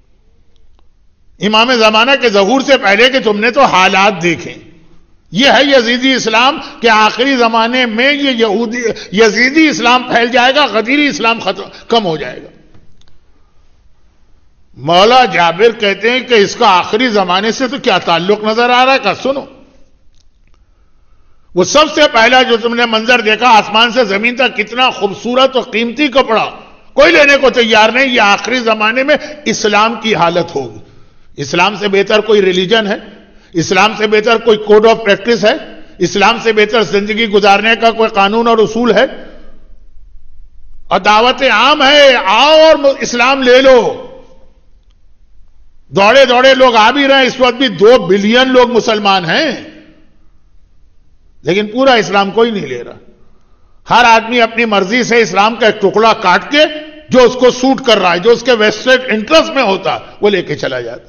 امام زمانہ کے ظہور سے پہلے کہ تم نے تو حالات دیکھیں. یہ ہے یزیدی اسلام کہ آخری زمانے میں یہ یزیدی اسلام پھیل جائے گا، غدیری اسلام کم ہو جائے گا. مولا جابر کہتے ہیں کہ اس کا آخری زمانے سے تو کیا تعلق نظر آ رہا ہے؟ کہا سنو، وہ سب سے پہلا جو تم نے منظر دیکھا آسمان سے زمین تک کتنا خوبصورت اور قیمتی کپڑا، کوئی لینے کو تیار نہیں، یہ آخری زمانے میں اسلام کی حالت ہوگی. اسلام سے بہتر کوئی ریلیجن ہے؟ اسلام سے بہتر کوئی کوڈ آف پریکٹس ہے؟ اسلام سے بہتر زندگی گزارنے کا کوئی قانون اور اصول ہے؟ اور دعوت عام ہے، آؤ اور اسلام لے لو. دوڑے دوڑے لوگ آ بھی رہے ہیں، اس وقت بھی 2 بلین لوگ مسلمان ہیں، لیکن پورا اسلام کوئی نہیں لے رہا. ہر آدمی اپنی مرضی سے اسلام کا ایک ٹکڑا کاٹ کے جو اس کو سوٹ کر رہا ہے، جو اس کے ویسٹڈ انٹرسٹ میں ہوتا وہ لے کے چلا جاتا.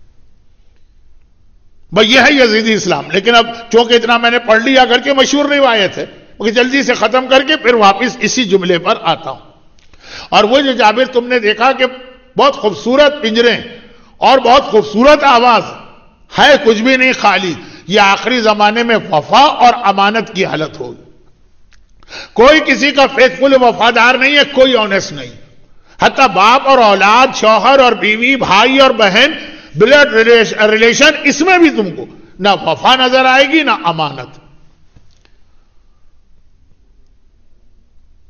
بھئی یہ ہے یزیدی اسلام. لیکن اب چونکہ اتنا میں نے پڑھ لیا کر کے مشہور روایت ہے، مگر جلدی سے ختم کر کے پھر واپس اسی جملے پر آتا ہوں. اور وہ جو جابر تم نے دیکھا کہ بہت خوبصورت پنجرے اور بہت خوبصورت آواز ہے، کچھ بھی نہیں خالی. یہ آخری زمانے میں وفا اور امانت کی حالت ہوگی. کوئی کسی کا فیتھفل وفادار نہیں ہے، کوئی آنیسٹ نہیں. حتیٰ باپ اور اولاد، شوہر اور بیوی، بھائی اور بہن، بلڈ ریلیشن، اس میں بھی تم کو نہ وفا نظر آئے گی نہ امانت.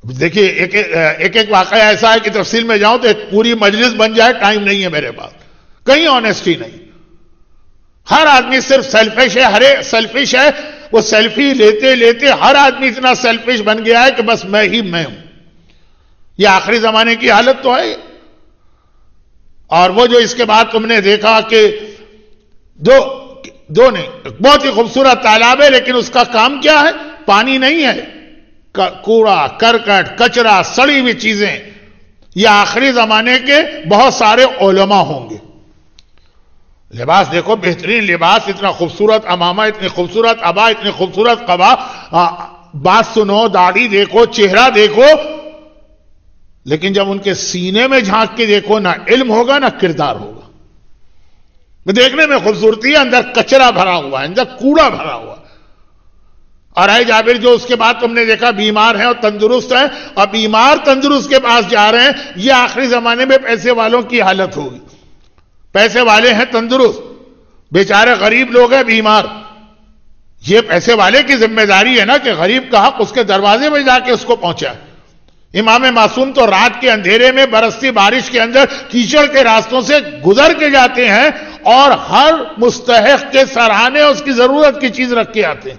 دیکھیے ایک واقعہ ایسا ہے کہ تفصیل میں جاؤں تو ایک پوری مجلس بن جائے، ٹائم نہیں ہے میرے پاس، کہیں آنےسٹی نہیں، ہر آدمی صرف سیلفش ہے، سیلفش ہے، وہ سیلفی لیتے لیتے ہر آدمی اتنا سیلفش بن گیا ہے کہ بس میں ہی میں ہوں. یہ آخری زمانے کی حالت تو ہے. اور وہ جو اس کے بعد تم نے دیکھا کہ دو نہیں، بہت ہی خوبصورت تالاب ہے لیکن اس کا کام کیا ہے؟ پانی نہیں ہے، کوڑا کرکٹ کچرا سڑی ہوئی چیزیں. یہ آخری زمانے کے بہت سارے علماء ہوں گے. لباس دیکھو، بہترین لباس، اتنا خوبصورت امامہ، اتنی خوبصورت ابا، اتنی خوبصورت قبا، بات سنو، داڑھی دیکھو، چہرہ دیکھو، لیکن جب ان کے سینے میں جھانک کے دیکھو، نہ علم ہوگا نہ کردار ہوگا. دیکھنے میں خوبصورتی ہے، اندر کچرا بھرا ہوا ہے، اندر کوڑا بھرا ہوا. اور اے جابر، جو اس کے بعد تم نے دیکھا بیمار ہیں اور تندرست ہیں، اور بیمار تندرست کے پاس جا رہے ہیں، یہ آخری زمانے میں پیسے والوں کی حالت ہوگی. پیسے والے ہیں تندرست، بیچارے غریب لوگ ہیں بیمار. یہ پیسے والے کی ذمہ داری ہے نا کہ غریب کا حق اس کے دروازے میں جا کے اس کو پہنچائے. امام معصوم تو رات کے اندھیرے میں برستی بارش کے اندر کیچڑ کے راستوں سے گزر کے جاتے ہیں اور ہر مستحق کے سراہنے اس کی ضرورت کی چیز رکھ کے آتے ہیں،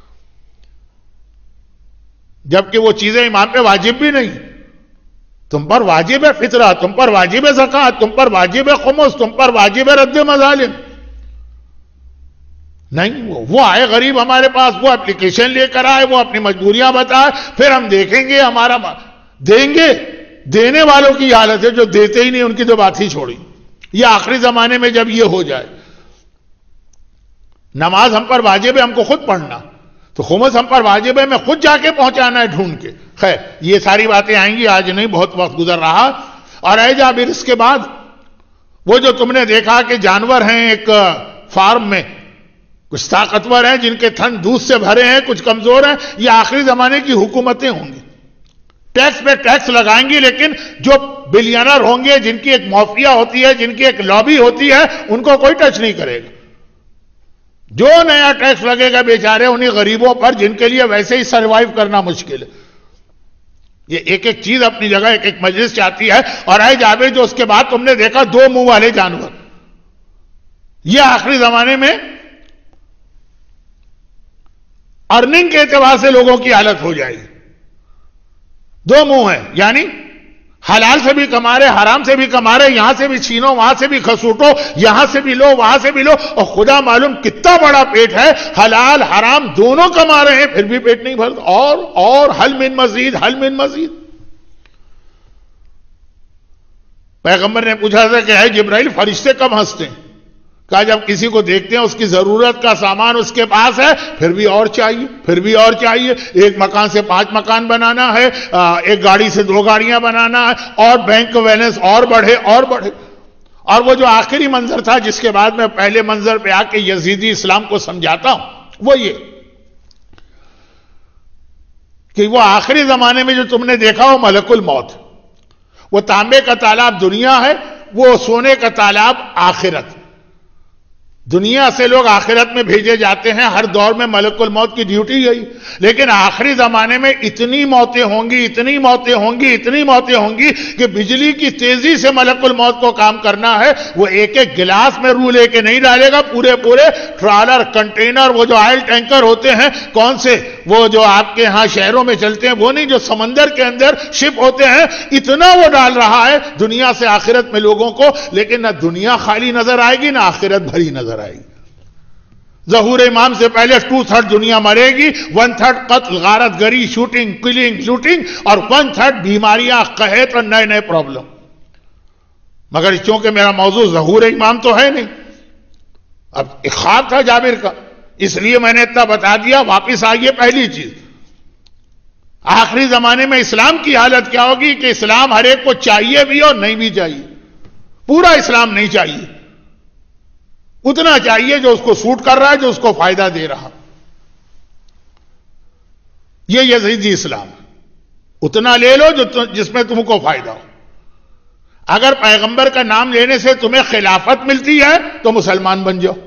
جبکہ وہ چیزیں امام پہ واجب بھی نہیں. تم پر واجب ہے فطرہ، تم پر واجب ہے زکوٰۃ، تم پر واجب ہے خمس، تم پر واجب ہے رد مظالم. نہیں، وہ آئے غریب ہمارے پاس، وہ اپلیکیشن لے کر آئے، وہ اپنی مجبوریاں بتائے، پھر ہم دیکھیں گے ہمارا دیں گے. دینے والوں کی حالت ہے، جو دیتے ہی نہیں ان کی تو بات ہی چھوڑی. یہ آخری زمانے میں جب یہ ہو جائے، نماز ہم پر واجب ہے ہم کو خود پڑھنا، تو خمس ہم پر واجب ہے میں خود جا کے پہنچانا ہے ڈھونڈ کے. خیر یہ ساری باتیں آئیں گی، آج نہیں، بہت وقت گزر رہا. اور اے جابر، اس کے بعد وہ جو تم نے دیکھا کہ جانور ہیں ایک فارم میں، کچھ طاقتور ہیں جن کے تھن دودھ سے بھرے ہیں، کچھ کمزور ہیں. یہ آخری زمانے کی حکومتیں ہوں گی، ٹیکس پہ ٹیکس لگائیں گی، لیکن جو بلینر ہوں گے، جن کی ایک مافیا ہوتی ہے، جن کی ایک لابی ہوتی ہے، ان کو کوئی ٹچ نہیں کرے گا. جو نیا ٹیکس لگے گا بیچارے انہی غریبوں پر، جن کے لیے ویسے ہی سروائیو کرنا مشکل ہے. یہ ایک ایک چیز اپنی جگہ ایک ایک مجلس چاہتی ہے. اور اے جابر، جو اس کے بعد تم نے دیکھا دو منہ والے جانور، یہ آخری زمانے میں ارننگ کے اعتبار سے لوگوں کی حالت ہو جائے گی. دو منہ ہیں، یعنی حلال سے بھی کما رہے، حرام سے بھی کما رہے، یہاں سے بھی چھینو، وہاں سے بھی کھسوٹو، یہاں سے بھی لو، وہاں سے بھی لو، اور خدا معلوم کتنا بڑا پیٹ ہے. حلال حرام دونوں کما رہے ہیں، پھر بھی پیٹ نہیں بھرتا. اور حل من مزید، حل من مزید. پیغمبر نے پوچھا تھا کہ اے جبرائیل، فرشتے کب ہنستے ہیں؟ کہا جب کسی کو دیکھتے ہیں اس کی ضرورت کا سامان اس کے پاس ہے، پھر بھی اور چاہیے، پھر بھی اور چاہیے. ایک مکان سے 5 مکان بنانا ہے، ایک گاڑی سے 2 گاڑیاں بنانا ہے، اور بینک بیلنس اور بڑھے اور بڑھے. اور وہ جو آخری منظر تھا جس کے بعد میں پہلے منظر پہ آ کے یزیدی اسلام کو سمجھاتا ہوں، وہ یہ کہ وہ آخری زمانے میں جو تم نے دیکھا وہ ملک الموت، وہ تانبے کا تالاب دنیا ہے، وہ سونے کا تالاب آخرت. دنیا سے لوگ آخرت میں بھیجے جاتے ہیں، ہر دور میں ملک الموت کی ڈیوٹی گئی. لیکن آخری زمانے میں اتنی موتیں ہوں گی، اتنی موتیں ہوں گی، اتنی موتیں ہوں گی کہ بجلی کی تیزی سے ملک الموت کو کام کرنا ہے. وہ ایک ایک گلاس میں روح لے کے نہیں ڈالے گا، پورے ٹرالر کنٹینر، وہ جو آئل ٹینکر ہوتے ہیں، کون سے وہ جو آپ کے ہاں شہروں میں چلتے ہیں، وہ نہیں، جو سمندر کے اندر شپ ہوتے ہیں، اتنا وہ ڈال رہا ہے دنیا سے آخرت میں لوگوں کو. لیکن نہ دنیا خالی نظر آئے گی، نہ آخرت بھری نظر آئے گی. ظہور امام سے پہلے 2/3 دنیا مرے گی، 1/3 قتل، غارت گری، شوٹنگ، کلنگ، لوٹنگ، اور 1/3 بیماریاں، قحط اور نئے نئے پرابلم. مگر چونکہ میرا موضوع ظہور امام تو ہے نہیں، اب ایک خواب تھا جابر کا، اس لیے میں نے اتنا بتا دیا. واپس آئیے. پہلی چیز، آخری زمانے میں اسلام کی حالت کیا ہوگی کہ اسلام ہر ایک کو چاہیے بھی اور نہیں بھی چاہیے. پورا اسلام نہیں چاہیے، اتنا چاہیے جو اس کو سوٹ کر رہا ہے، جو اس کو فائدہ دے رہا. یہ یزیدی اسلام، اتنا لے لو جس میں تم کو فائدہ ہو. اگر پیغمبر کا نام لینے سے تمہیں خلافت ملتی ہے تو مسلمان بن جاؤ،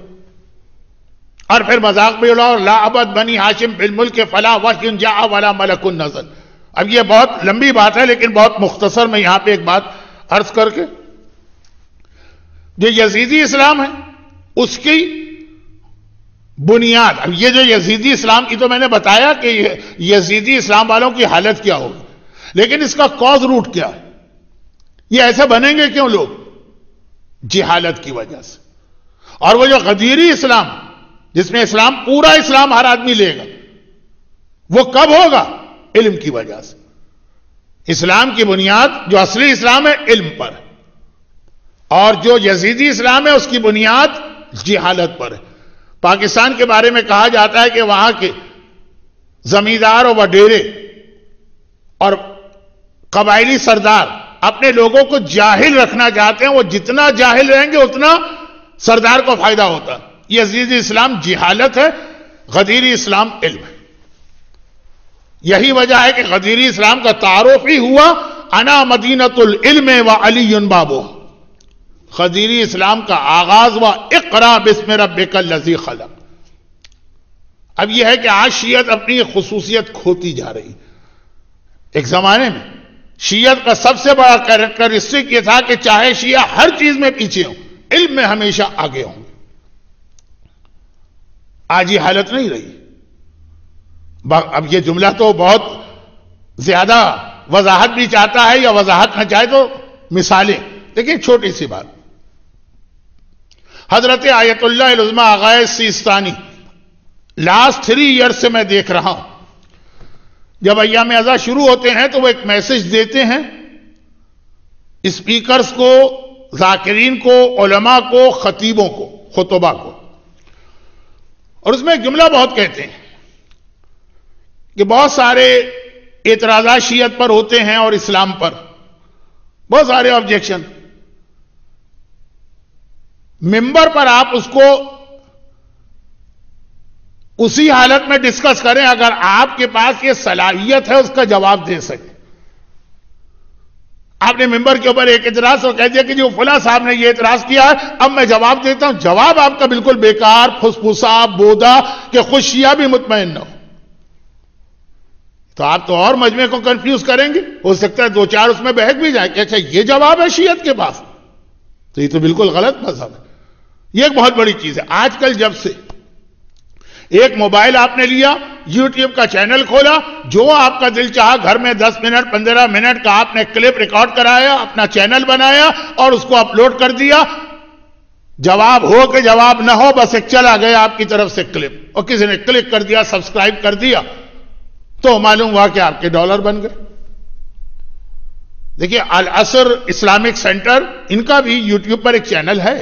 اور پھر مذاق بھی اڑاؤ، لا ابد بنی ہاشم فی الملک فلا وحی جاء ولا ملک نزل. اب یہ بہت لمبی بات ہے لیکن بہت مختصر میں یہاں پہ ایک بات عرض کر کے، جو یزیدی اسلام ہے اس کی بنیاد، اب یہ جو یزیدی اسلام کی تو میں نے بتایا کہ یزیدی اسلام والوں کی حالت کیا ہوگی، لیکن اس کا کاز روٹ کیا ہے؟ یہ ایسے بنیں گے کیوں لوگ؟ جہالت کی وجہ سے۔ اور وہ جو غدیری اسلام جس میں اسلام پورا اسلام ہر آدمی لے گا، وہ کب ہوگا؟ علم کی وجہ سے۔ اسلام کی بنیاد جو اصلی اسلام ہے علم پر ہے، اور جو یزیدی اسلام ہے اس کی بنیاد جہالت پر ہے۔ پاکستان کے بارے میں کہا جاتا ہے کہ وہاں کے زمیندار و وڈیرے اور قبائلی سردار اپنے لوگوں کو جاہل رکھنا چاہتے ہیں، وہ جتنا جاہل رہیں گے اتنا سردار کو فائدہ ہوتا ہے۔ یزیدی اسلام جہالت ہے، غدیری اسلام علم ہے۔ یہی وجہ ہے کہ غدیری اسلام کا تعارف ہی ہوا انا مدینۃ العلم و علی بابو۔ غدیری اسلام کا آغاز ہوا اقرا بسم ربک الذی خلق۔ اب یہ ہے کہ آج شیعت اپنی خصوصیت کھوتی جا رہی۔ ایک زمانے میں شیعت کا سب سے بڑا کریکٹرسٹک یہ تھا کہ چاہے شیعہ ہر چیز میں پیچھے ہوں، علم میں ہمیشہ آگے ہوں گے۔ آج یہ حالت نہیں رہی۔ اب یہ جملہ تو بہت زیادہ وضاحت بھی چاہتا ہے، یا وضاحت نہ چاہے تو مثالیں، لیکن چھوٹی سی بات۔ حضرت آیت اللہ العظمی آغائے سیستانی لاسٹ 3 ایئر سے میں دیکھ رہا ہوں، جب ایام ازا شروع ہوتے ہیں تو وہ ایک میسج دیتے ہیں اسپیکرز کو، ذاکرین کو، علماء کو، خطیبوں کو، خطبہ کو، اور اس میں ایک جملہ بہت کہتے ہیں کہ بہت سارے اعتراضات شیعت پر ہوتے ہیں اور اسلام پر، بہت سارے آبجیکشن۔ ممبر پر آپ اس کو اسی حالت میں ڈسکس کریں اگر آپ کے پاس یہ صلاحیت ہے اس کا جواب دے سکیں۔ آپ نے ممبر کے اوپر ایک اعتراض اور کہہ دیا کہ جو فلاں صاحب نے یہ اعتراض کیا ہے، اب میں جواب دیتا ہوں، جواب آپ کا بالکل بیکار، پھسپھسا، بودا، کہ خود شیعہ بھی مطمئن نہ ہو، تو آپ تو اور مجمع کو کنفیوز کریں گے۔ ہو سکتا ہے 2-4 اس میں بہک بھی جائے کہ اچھا یہ جواب ہے شیعت کے پاس، تو یہ تو بالکل غلط مذہب ہے۔ یہ ایک بہت بڑی چیز ہے۔ آج کل جب سے ایک موبائل آپ نے لیا، یوٹیوب کا چینل کھولا، جو آپ کا دل چاہا گھر میں 10 منٹ 15 منٹ کا آپ نے کلپ ریکارڈ کرایا، اپنا چینل بنایا اور اس کو اپلوڈ کر دیا، جواب ہو کہ جواب نہ ہو، بس ایک چلا گیا آپ کی طرف سے کلپ، اور کسی نے کلک کر دیا، سبسکرائب کر دیا، تو معلوم ہوا کہ آپ کے ڈالر بن گئے۔ دیکھیے العصر اسلامک سینٹر، ان کا بھی یوٹیوب پر ایک چینل ہے،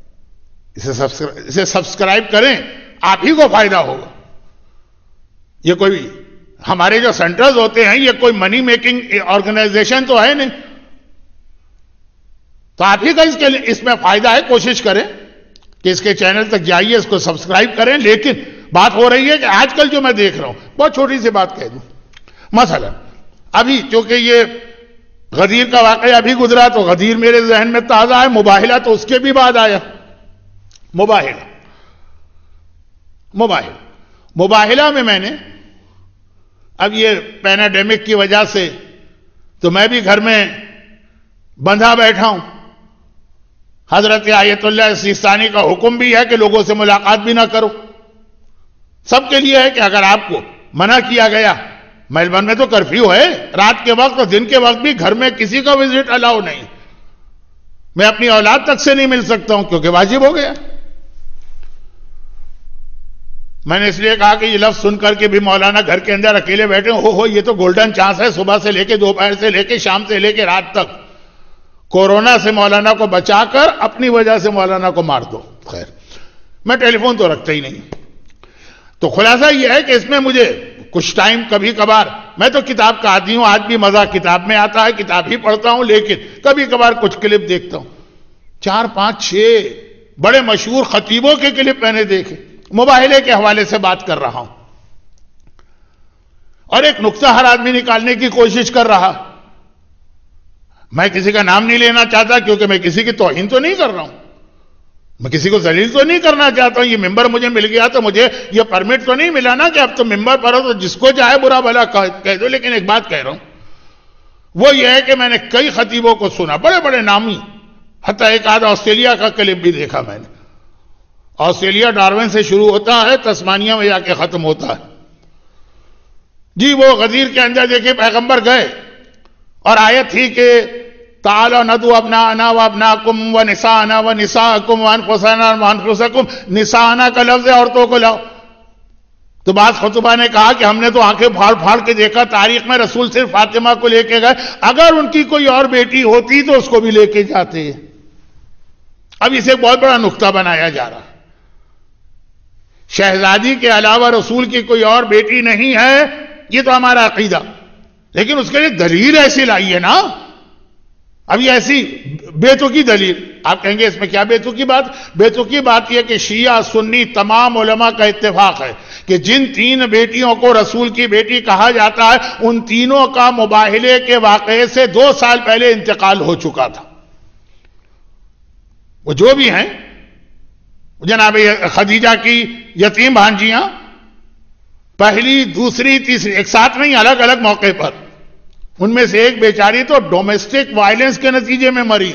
اسے سبسکرائب کریں، آپ ہی کو فائدہ ہوگا۔ یہ کوئی ہمارے جو سینٹرز ہوتے ہیں یہ کوئی منی میکنگ آرگنائزیشن تو ہے نہیں، تو آپ ہی کا اس میں فائدہ ہے۔ کوشش کریں کہ اس کے چینل تک جائیے، اس کو سبسکرائب کریں۔ لیکن بات ہو رہی ہے کہ آج کل جو میں دیکھ رہا ہوں، بہت چھوٹی سی بات کہہ دوں، مثلا ابھی چونکہ یہ غدیر کا واقعہ ابھی گزرا تو غدیر میرے ذہن میں تازہ ہے، مباہلہ تو اس کے بھی بعد آیا۔ مباہلہ میں میں نے اب یہ پیناڈیمک کی وجہ سے تو میں بھی گھر میں بندھا بیٹھا ہوں۔ حضرت آیت اللہ سیستانی کا حکم بھی ہے کہ لوگوں سے ملاقات بھی نہ کرو۔ سب کے لیے ہے کہ اگر آپ کو منع کیا گیا، میلبرن میں تو کرفیو ہے، رات کے وقت اور دن کے وقت بھی گھر میں کسی کا وزٹ الاؤ نہیں۔ میں اپنی اولاد تک سے نہیں مل سکتا ہوں کیونکہ واجب ہو گیا۔ میں نے اس لیے کہا کہ یہ لفظ سن کر کے بھی مولانا گھر کے اندر اکیلے بیٹھے ہو یہ تو گولڈن چانس ہے، صبح سے لے کے دوپہر سے لے کے شام سے لے کے رات تک کورونا سے مولانا کو بچا کر اپنی وجہ سے مولانا کو مار دو۔ خیر، میں ٹیلی فون تو رکھتا ہی نہیں۔ تو خلاصہ یہ ہے کہ اس میں مجھے کچھ ٹائم کبھی کبھار، میں تو کتاب کا عادی ہوں، آج بھی مزہ کتاب میں آتا ہے، کتاب ہی پڑھتا ہوں، لیکن کبھی کبھار کچھ کلپ دیکھتا ہوں۔ 4 5 6 بڑے مشہور خطیبوں کے کلپ میں نے دیکھے، مباہلے کے حوالے سے بات کر رہا ہوں، اور ایک نقطہ ہر آدمی نکالنے کی کوشش کر رہا۔ میں کسی کا نام نہیں لینا چاہتا کیونکہ میں کسی کی توہین تو نہیں کر رہا ہوں، میں کسی کو ذلیل تو نہیں کرنا چاہتا ہوں، یہ ممبر مجھے مل گیا تو مجھے یہ پرمٹ تو نہیں ملا نا کہ اب تو ممبر پر ہو تو جس کو چاہے برا بھلا کہہ دو. لیکن ایک بات کہہ رہا ہوں، وہ یہ ہے کہ میں نے کئی خطیبوں کو سنا، بڑے بڑے نامی، حتیٰ ایک آدھ آسٹریلیا کا کلپ بھی دیکھا میں نے. آسٹریلیا ڈارون سے شروع ہوتا ہے، تسمانیہ میں جا کے ختم ہوتا ہے. جی وہ غدیر کے اندر دیکھے پیغمبر گئے اور آیت تھی کہ تعالوا ندعو ابناءنا وابناءکم ونساءنا ونساءکم وانفسنا وانفسکم. نساءنا کا لفظ ہے عورتوں کو لاؤ. تو بعض خطبہ نے کہا کہ ہم نے تو آنکھیں پھاڑ پھاڑ کے دیکھا، تاریخ میں رسول صرف فاطمہ کو لے کے گئے، اگر ان کی کوئی اور بیٹی ہوتی تو اس کو بھی لے کے جاتے. اب اسے بہت بڑا نقطہ بنایا جا رہا. شہزادی کے علاوہ رسول کی کوئی اور بیٹی نہیں ہے، یہ تو ہمارا عقیدہ، لیکن اس کے لیے دلیل ایسی لائیے نا. اب یہ ایسی بیتوکی دلیل، آپ کہیں گے اس میں کیا بیتوکی بات؟ بیتوکی بات یہ کہ شیعہ سنی تمام علماء کا اتفاق ہے کہ جن تین بیٹیوں کو رسول کی بیٹی کہا جاتا ہے ان تینوں کا مباہلے کے واقعے سے 2 سال پہلے انتقال ہو چکا تھا. وہ جو بھی ہیں، جناب خدیجہ کی یتیم بھانجیاں، پہلی دوسری تیسری، ایک ساتھ نہیں، الگ الگ موقع پر. ان میں سے ایک بیچاری تو ڈومیسٹک وائلنس کے نتیجے میں مری.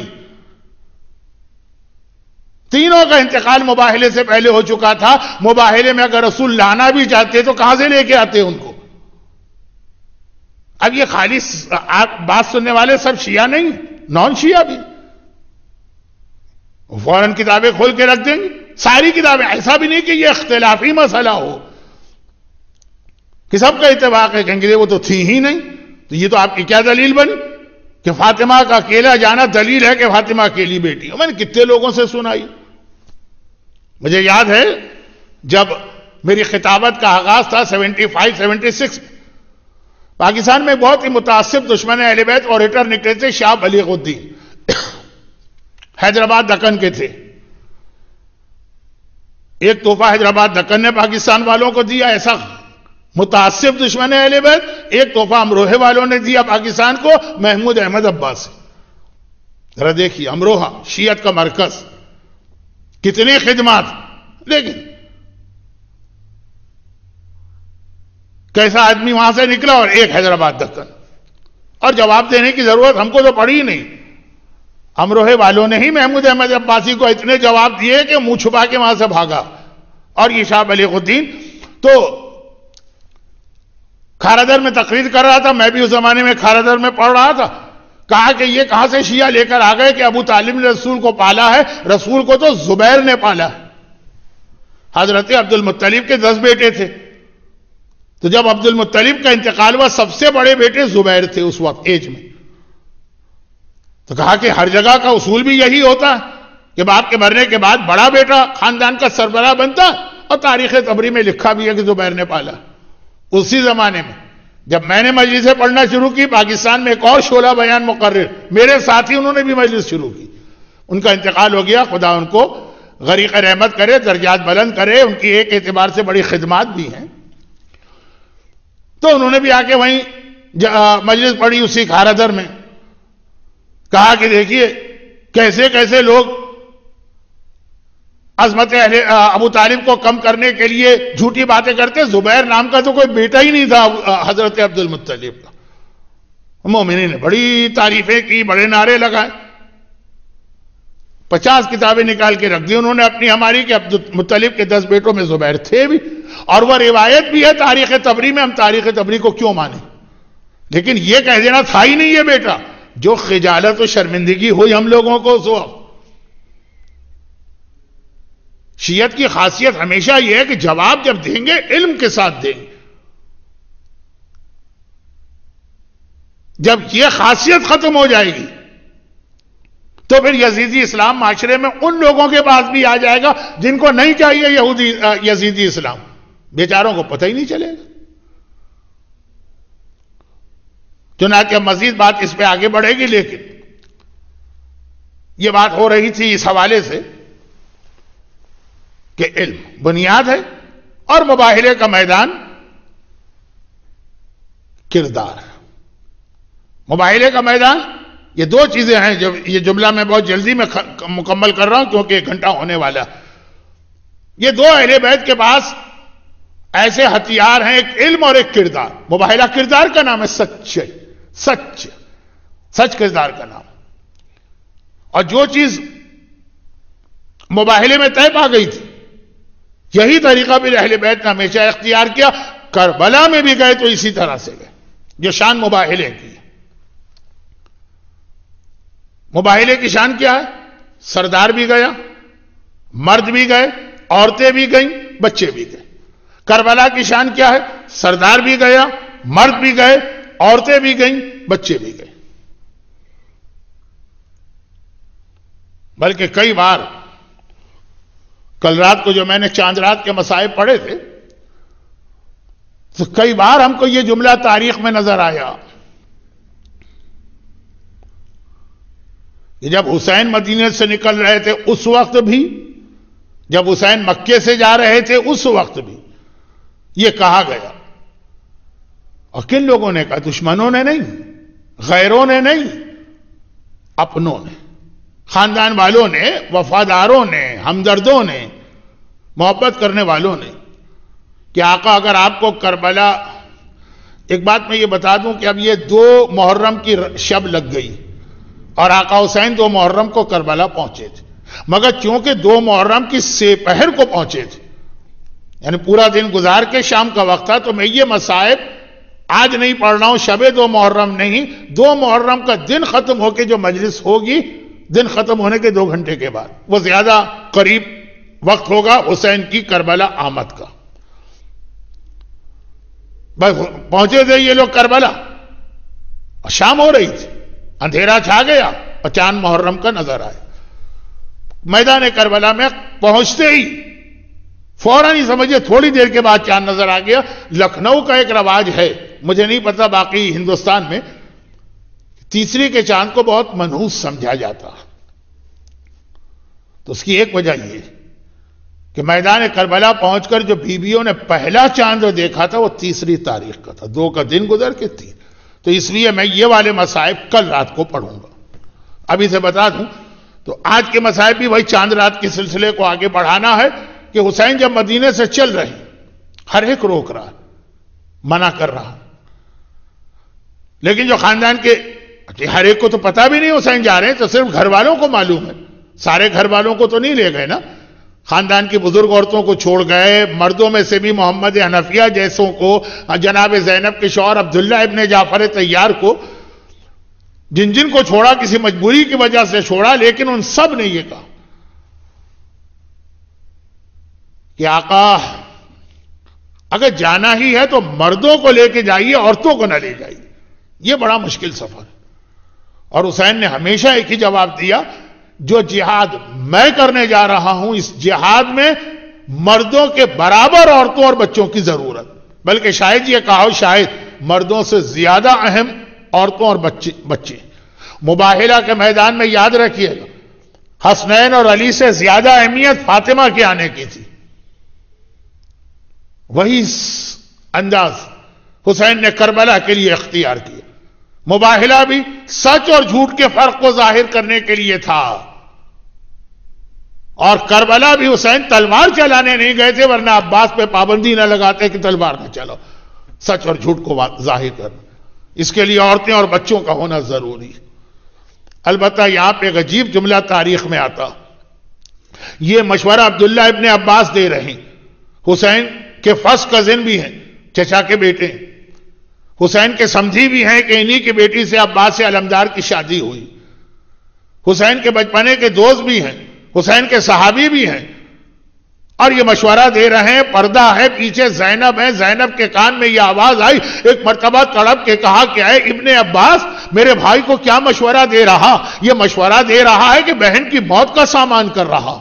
تینوں کا انتقال مباہلے سے پہلے ہو چکا تھا. مباہلے میں اگر رسول لانا بھی چاہتے تو کہاں سے لے کے آتے ان کو؟ اب یہ خالص آپ بات سننے والے سب شیعہ نہیں، نان شیعہ بھی فوراً کتابیں کھول کے رکھ دیں گے، ساری کتابیں. ایسا بھی نہیں کہ یہ اختلافی مسئلہ ہو کہ سب کا اتفاق ہے، کہیں گے وہ تو تھی ہی نہیں. تو یہ تو آپ کی کیا دلیل بنی کہ فاطمہ کا اکیلا جانا دلیل ہے کہ فاطمہ اکیلی بیٹی ہے؟ میں نے کتنے لوگوں سے سنائی. مجھے یاد ہے جب میری خطابت کا آغاز تھا 75-76، پاکستان میں بہت ہی متعصب دشمن اہل بیت اوریٹر نکلے تھے، شاہ بلیغ الدین، حیدرآباد دکن کے تھے. ایک تحفہ حیدرآباد دکن نے پاکستان والوں کو دیا، ایسا متعصب دشمن اہل بیت. ایک تحفہ امروہہ والوں نے دیا پاکستان کو، محمود احمد عباس. ذرا دیکھیے امروہہ شیعت کا مرکز، کتنی خدمات، لیکن کیسا آدمی وہاں سے نکلا. اور ایک حیدرآباد دکن، اور جواب دینے کی ضرورت ہم کو تو پڑی ہی نہیں. امروہے والوں نے ہی محمود احمد عباسی کو اتنے جواب دیے کہ منہ چھپا کے وہاں سے بھاگا. اور یہ شاہ بلیغ الدین تو کھارادر میں تقریر کر رہا تھا، میں بھی اس زمانے میں کھارادر میں پڑھ رہا تھا. کہا کہ یہ کہاں سے شیعہ لے کر آ گئے کہ ابو طالب نے رسول کو پالا ہے، رسول کو تو زبیر نے پالا ہے. حضرت عبد المطلب کے 10 بیٹے تھے، تو جب عبد المطلب کا انتقال ہوا سب سے بڑے بیٹے زبیر تھے اس وقت ایج میں. تو کہا کہ ہر جگہ کا اصول بھی یہی ہوتا ہے کہ باپ کے مرنے کے بعد بڑا بیٹا خاندان کا سربراہ بنتا، اور تاریخ طبری میں لکھا بھی ہے کہ زبیر نے پالا. اسی زمانے میں جب میں نے مجلسیں پڑھنا شروع کی، پاکستان میں ایک اور شعلہ بیان مقرر میرے ساتھی، انہوں نے بھی مجلس شروع کی. ان کا انتقال ہو گیا، خدا ان کو غریق رحمت کرے، درجات بلند کرے. ان کی ایک اعتبار سے بڑی خدمات بھی ہیں. تو انہوں نے بھی آ کے وہیں مجلس پڑھی اسی کھارادر میں. کہا کہ دیکھیے کیسے کیسے لوگ عظمت ابو طالب کو کم کرنے کے لیے جھوٹی باتیں کرتے. زبیر نام کا تو کوئی بیٹا ہی نہیں تھا حضرت عبد المطلب کا. مومنین نے بڑی تعریفیں کی، بڑے نعرے لگائے. 50 کتابیں نکال کے رکھ دی انہوں نے اپنی ہماری کہ عبد المطلب کے 10 بیٹوں میں زبیر تھے بھی. اور وہ روایت بھی ہے تاریخ طبری میں. ہم تاریخ طبری کو کیوں مانیں؟ لیکن یہ کہہ دینا تھا ہی نہیں یہ بیٹا. جو خجالت و شرمندگی ہوئی ہم لوگوں کو. شیعت کی خاصیت ہمیشہ یہ ہے کہ جواب جب دیں گے علم کے ساتھ دیں گے. جب یہ خاصیت ختم ہو جائے گی تو پھر یزیدی اسلام معاشرے میں ان لوگوں کے پاس بھی آ جائے گا جن کو نہیں چاہیے یزیدی اسلام. بیچاروں کو پتہ ہی نہیں چلے گا. چنانچہ مزید بات اس پہ آگے بڑھے گی، لیکن یہ بات ہو رہی تھی اس حوالے سے کہ علم بنیاد ہے اور مباہلے کا میدان کردار. مباہلے کا میدان یہ دو چیزیں ہیں جو یہ جملہ میں بہت جلدی میں مکمل کر رہا ہوں کیونکہ 1 گھنٹہ ہونے والا. یہ دو اہل بیت کے پاس ایسے ہتھیار ہیں، ایک علم اور ایک کردار. مباہلہ کردار کا نام ہے، سچ کردار کا نام. اور جو چیز مباہلے میں طے پا گئی تھی، یہی طریقہ بھی اہل بیت نے ہمیشہ اختیار کیا. کربلا میں بھی گئے تو اسی طرح سے گئے، جو شان مباہلے کی. مباہلے کی شان کیا ہے؟ سردار بھی گیا، مرد بھی گئے، عورتیں بھی گئیں، بچے بھی گئے. کربلا کی شان کیا ہے؟ سردار بھی گیا، مرد بھی گئے، عورتیں بھی گئیں، بچے بھی گئے. بلکہ کئی بار کل رات کو جو میں نے چاند رات کے مصائب پڑھے تھے تو کئی بار ہم کو یہ جملہ تاریخ میں نظر آیا کہ جب حسین مدینے سے نکل رہے تھے اس وقت بھی، جب حسین مکے سے جا رہے تھے اس وقت بھی یہ کہا گیا. اور کن لوگوں نے کہا؟ دشمنوں نے نہیں، غیروں نے نہیں، اپنوں نے، خاندان والوں نے، وفاداروں نے، ہمدردوں نے، محبت کرنے والوں نے. کہ آقا اگر آپ کو کربلا، ایک بات میں یہ بتا دوں کہ اب یہ 2 محرم کی شب لگ گئی اور آقا حسین 2 محرم کو کربلا پہنچے تھے، مگر چونکہ 2 محرم کی سپہر کو پہنچے تھے، یعنی پورا دن گزار کے شام کا وقت تھا، تو میں یہ مصائب آج نہیں پڑھ رہا ہوں، شب 2 محرم نہیں، 2 محرم کا دن ختم ہو کے جو مجلس ہوگی، دن ختم ہونے کے 2 گھنٹے کے بعد وہ زیادہ قریب وقت ہوگا حسین کی کربلا آمد کا. بس پہنچے تھے یہ لوگ کربلا، شام ہو رہی تھی، اندھیرا چھا گیا اور چاند محرم کا نظر آیا. میدان کربلا میں پہنچتے ہی فوراً ہی سمجھے تھوڑی دیر کے بعد چاند نظر آ گیا. لکھنؤ کا ایک رواج ہے، مجھے نہیں پتا باقی ہندوستان میں، تیسری کے چاند کو بہت منحوس سمجھا جاتا. تو اس کی ایک وجہ یہ کہ میدان کربلا پہنچ کر جو بیویوں نے پہلا چاند دیکھا تھا وہ 3 تاریخ کا تھا، 2 کا دن گزر کے 3. تو اس لیے میں یہ والے مصائب کل رات کو پڑھوں گا. ابھی سے بتا دوں تو آج کے مصائب بھی وہی چاند رات کے سلسلے کو آگے بڑھانا ہے کہ حسین جب مدینے سے چل رہے، ہر ایک روک رہا، منع کر رہا، لیکن جو خاندان کے ہر ایک کو تو پتا بھی نہیں حسین جا رہے ہیں، تو صرف گھر والوں کو معلوم ہے، سارے گھر والوں کو تو نہیں لے گئے نا. خاندان کی بزرگ عورتوں کو چھوڑ گئے، مردوں میں سے بھی محمد حنفیہ جیسوں کو، جناب زینب کے شوہر عبداللہ ابن جعفر طیار کو، جن کو چھوڑا کسی مجبوری کی وجہ سے چھوڑا، لیکن ان سب نے یہ کہا کہ آقا اگر جانا ہی ہے تو مردوں کو لے کے جائیے، عورتوں کو نہ لے جائیے. یہ بڑا مشکل سفر ہے. اور حسین نے ہمیشہ ایک ہی جواب دیا، جو جہاد میں کرنے جا رہا ہوں اس جہاد میں مردوں کے برابر عورتوں اور بچوں کی ضرورت، بلکہ شاید یہ کہا شاید مردوں سے زیادہ اہم عورتوں اور بچے. مباہلہ کے میدان میں یاد رکھیے گا، حسنین اور علی سے زیادہ اہمیت فاطمہ کے آنے کی تھی. وہی انداز حسین نے کربلا کے لیے اختیار کیا. مباہلہ بھی سچ اور جھوٹ کے فرق کو ظاہر کرنے کے لیے تھا، اور کربلا بھی حسین تلوار چلانے نہیں گئے تھے، ورنہ عباس پہ پابندی نہ لگاتے کہ تلوار نہ چلاؤ. سچ اور جھوٹ کو ظاہر کرنا، اس کے لیے عورتیں اور بچوں کا ہونا ضروری. البتہ یہاں پہ ایک عجیب جملہ تاریخ میں آتا، یہ مشورہ عبداللہ ابن عباس دے رہے ہیں، حسین کے فرسٹ کزن بھی ہیں، چچا کے بیٹے ہیں، حسین کے سمجھی بھی ہیں کہ انہی کی بیٹی سے عباس علمدار کی شادی ہوئی، حسین کے بچپنے کے دوست بھی ہیں، حسین کے صحابی بھی ہیں، اور یہ مشورہ دے رہے ہیں. پردہ ہے، پیچھے زینب ہے. زینب کے کان میں یہ آواز آئی، ایک مرتبہ تڑپ کے کہا کہ اے ابن عباس، میرے بھائی کو کیا مشورہ دے رہا؟ یہ مشورہ دے رہا ہے کہ بہن کی موت کا سامان کر رہا.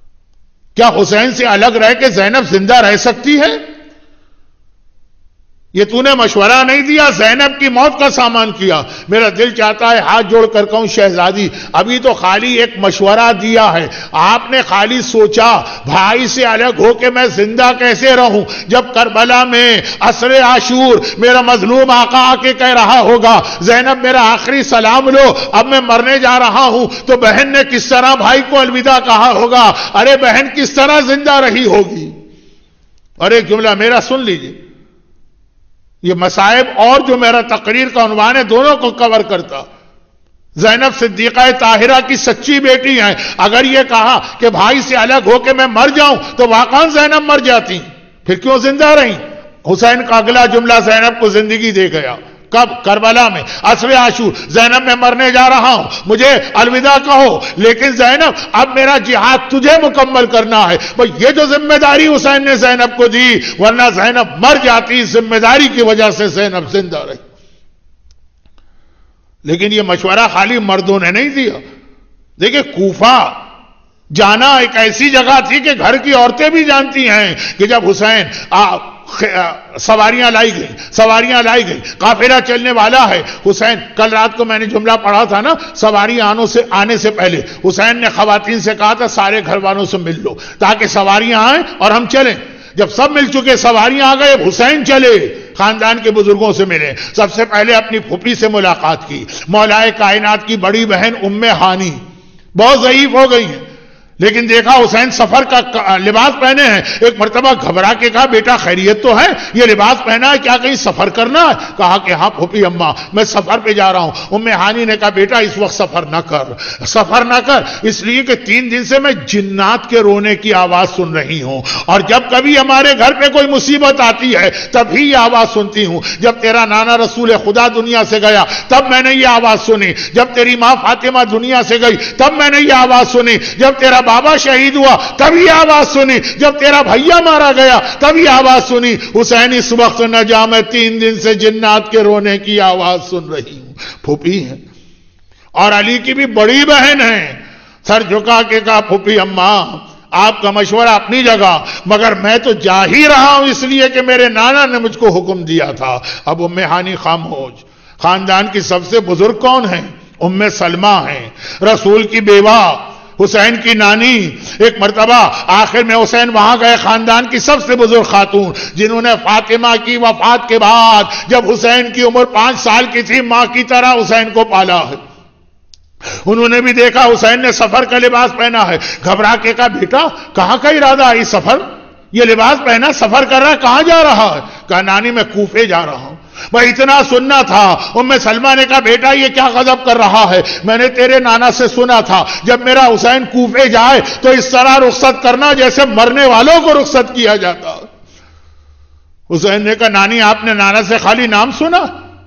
کیا حسین سے الگ رہ کے زینب زندہ رہ سکتی ہے؟ یہ تو نے مشورہ نہیں دیا، زینب کی موت کا سامان کیا۔ میرا دل چاہتا ہے ہاتھ جوڑ کر کہوں شہزادی ابھی تو خالی ایک مشورہ دیا ہے، آپ نے خالی سوچا بھائی سے الگ ہو کے میں زندہ کیسے رہوں، جب کربلا میں عصر عاشور میرا مظلوم آقا آ کے کہہ رہا ہوگا زینب میرا آخری سلام لو اب میں مرنے جا رہا ہوں، تو بہن نے کس طرح بھائی کو الوداع کہا ہوگا، ارے بہن کس طرح زندہ رہی ہوگی۔ اور ایک جملہ میرا سن لیجئے، یہ مصائب اور جو میرا تقریر کا عنوان ہے دونوں کو کور کرتا۔ زینب صدیقہ طاہرہ کی سچی بیٹی ہیں، اگر یہ کہا کہ بھائی سے الگ ہو کے میں مر جاؤں تو واقعاً زینب مر جاتی، پھر کیوں زندہ رہی؟ حسین کا اگلا جملہ زینب کو زندگی دے گیا، کب؟ کربلا میں عصر عاشور، زینب میں مرنے جا رہا ہوں مجھے الوداع کہو، لیکن زینب اب میرا جہاد تجھے مکمل کرنا ہے۔ بھئی یہ جو ذمہ داری حسین نے زینب کو دی، ورنہ زینب مر جاتی، اس ذمہ داری کی وجہ سے زینب زندہ رہی۔ لیکن یہ مشورہ خالی مردوں نے نہیں دیا۔ دیکھیں کوفہ جانا ایک ایسی جگہ تھی کہ گھر کی عورتیں بھی جانتی ہیں کہ جب حسین سواریاں لائی گئی، قافلہ چلنے والا ہے، حسین کل رات کو میں نے جملہ پڑھا تھا نا، سواری آنے سے پہلے حسین نے خواتین سے کہا تھا سارے گھر والوں سے مل لو تاکہ سواریاں آئیں اور ہم چلیں۔ جب سب مل چکے سواریاں آ گئے، حسین چلے خاندان کے بزرگوں سے ملے، سب سے پہلے اپنی پھوپھی سے ملاقات کی، مولا کائنات کی بڑی بہن ام ہانی بہت ضعیف ہو گئی ہیں، لیکن دیکھا حسین سفر کا لباس پہنے ہیں، ایک مرتبہ گھبرا کے کہا بیٹا خیریت تو ہے، یہ لباس پہنا ہے کیا کہیں سفر کرنا ہے؟ کہا کہ ہاں پھوپھی اماں میں سفر پہ جا رہا ہوں۔ ام ہانی نے کہا بیٹا اس وقت سفر نہ کر، اس لیے کہ 3 دن سے میں جنات کے رونے کی آواز سن رہی ہوں، اور جب کبھی ہمارے گھر پہ کوئی مصیبت آتی ہے تبھی یہ آواز سنتی ہوں۔ جب تیرا نانا رسول خدا دنیا سے گیا تب میں نے یہ آواز سنی، جب تیری ماں فاطمہ دنیا سے گئی تب میں نے یہ آواز سنی، جب تیرا بابا شہید ہوا تب یہ آواز سنی، جب تیرا بھیا مارا گیا تب یہ آواز سنی۔ حسین اس وقت نہ جا میں 3 دن سے جنات کے رونے کی آواز سن رہی ہوں۔ پھوپھی ہے اور علی کی بھی بڑی بہن ہے، سر جھکا کے کہا پھوپھی اماں آپ کا مشورہ اپنی جگہ، مگر میں تو جا ہی رہا ہوں اس لیے کہ میرے نانا نے مجھ کو حکم دیا تھا۔ اب ام ہانی خاموش۔ خاندان کی سب سے بزرگ کون ہیں؟ ام سلمہ ہیں، رسول کی بیوہ، حسین کی نانی۔ ایک مرتبہ آخر میں حسین وہاں گئے، خاندان کی سب سے بزرگ خاتون جنہوں نے فاطمہ کی وفات کے بعد جب حسین کی عمر 5 سال کی تھی ماں کی طرح حسین کو پالا ہے، انہوں نے بھی دیکھا حسین نے سفر کا لباس پہنا ہے، گھبرا کے کہا بیٹا کہاں کا ارادہ ہے؟ سفر، یہ لباس پہنا سفر کر رہا ہے، کہاں جا رہا ہے؟ کہا نانی میں کوفے جا رہا ہوں۔ میں اتنا سننا تھا۔ ام سلمہ نے کہا بیٹا یہ کیا غضب کر رہا ہے؟ میں نے تیرے نانا سے سنا تھا جب میرا حسین کوفے جائے تو اس طرح رخصت کرنا جیسے مرنے والوں کو رخصت کیا جاتا۔ حسین نے کہا نانی آپ نے نانا سے خالی نام سنا؟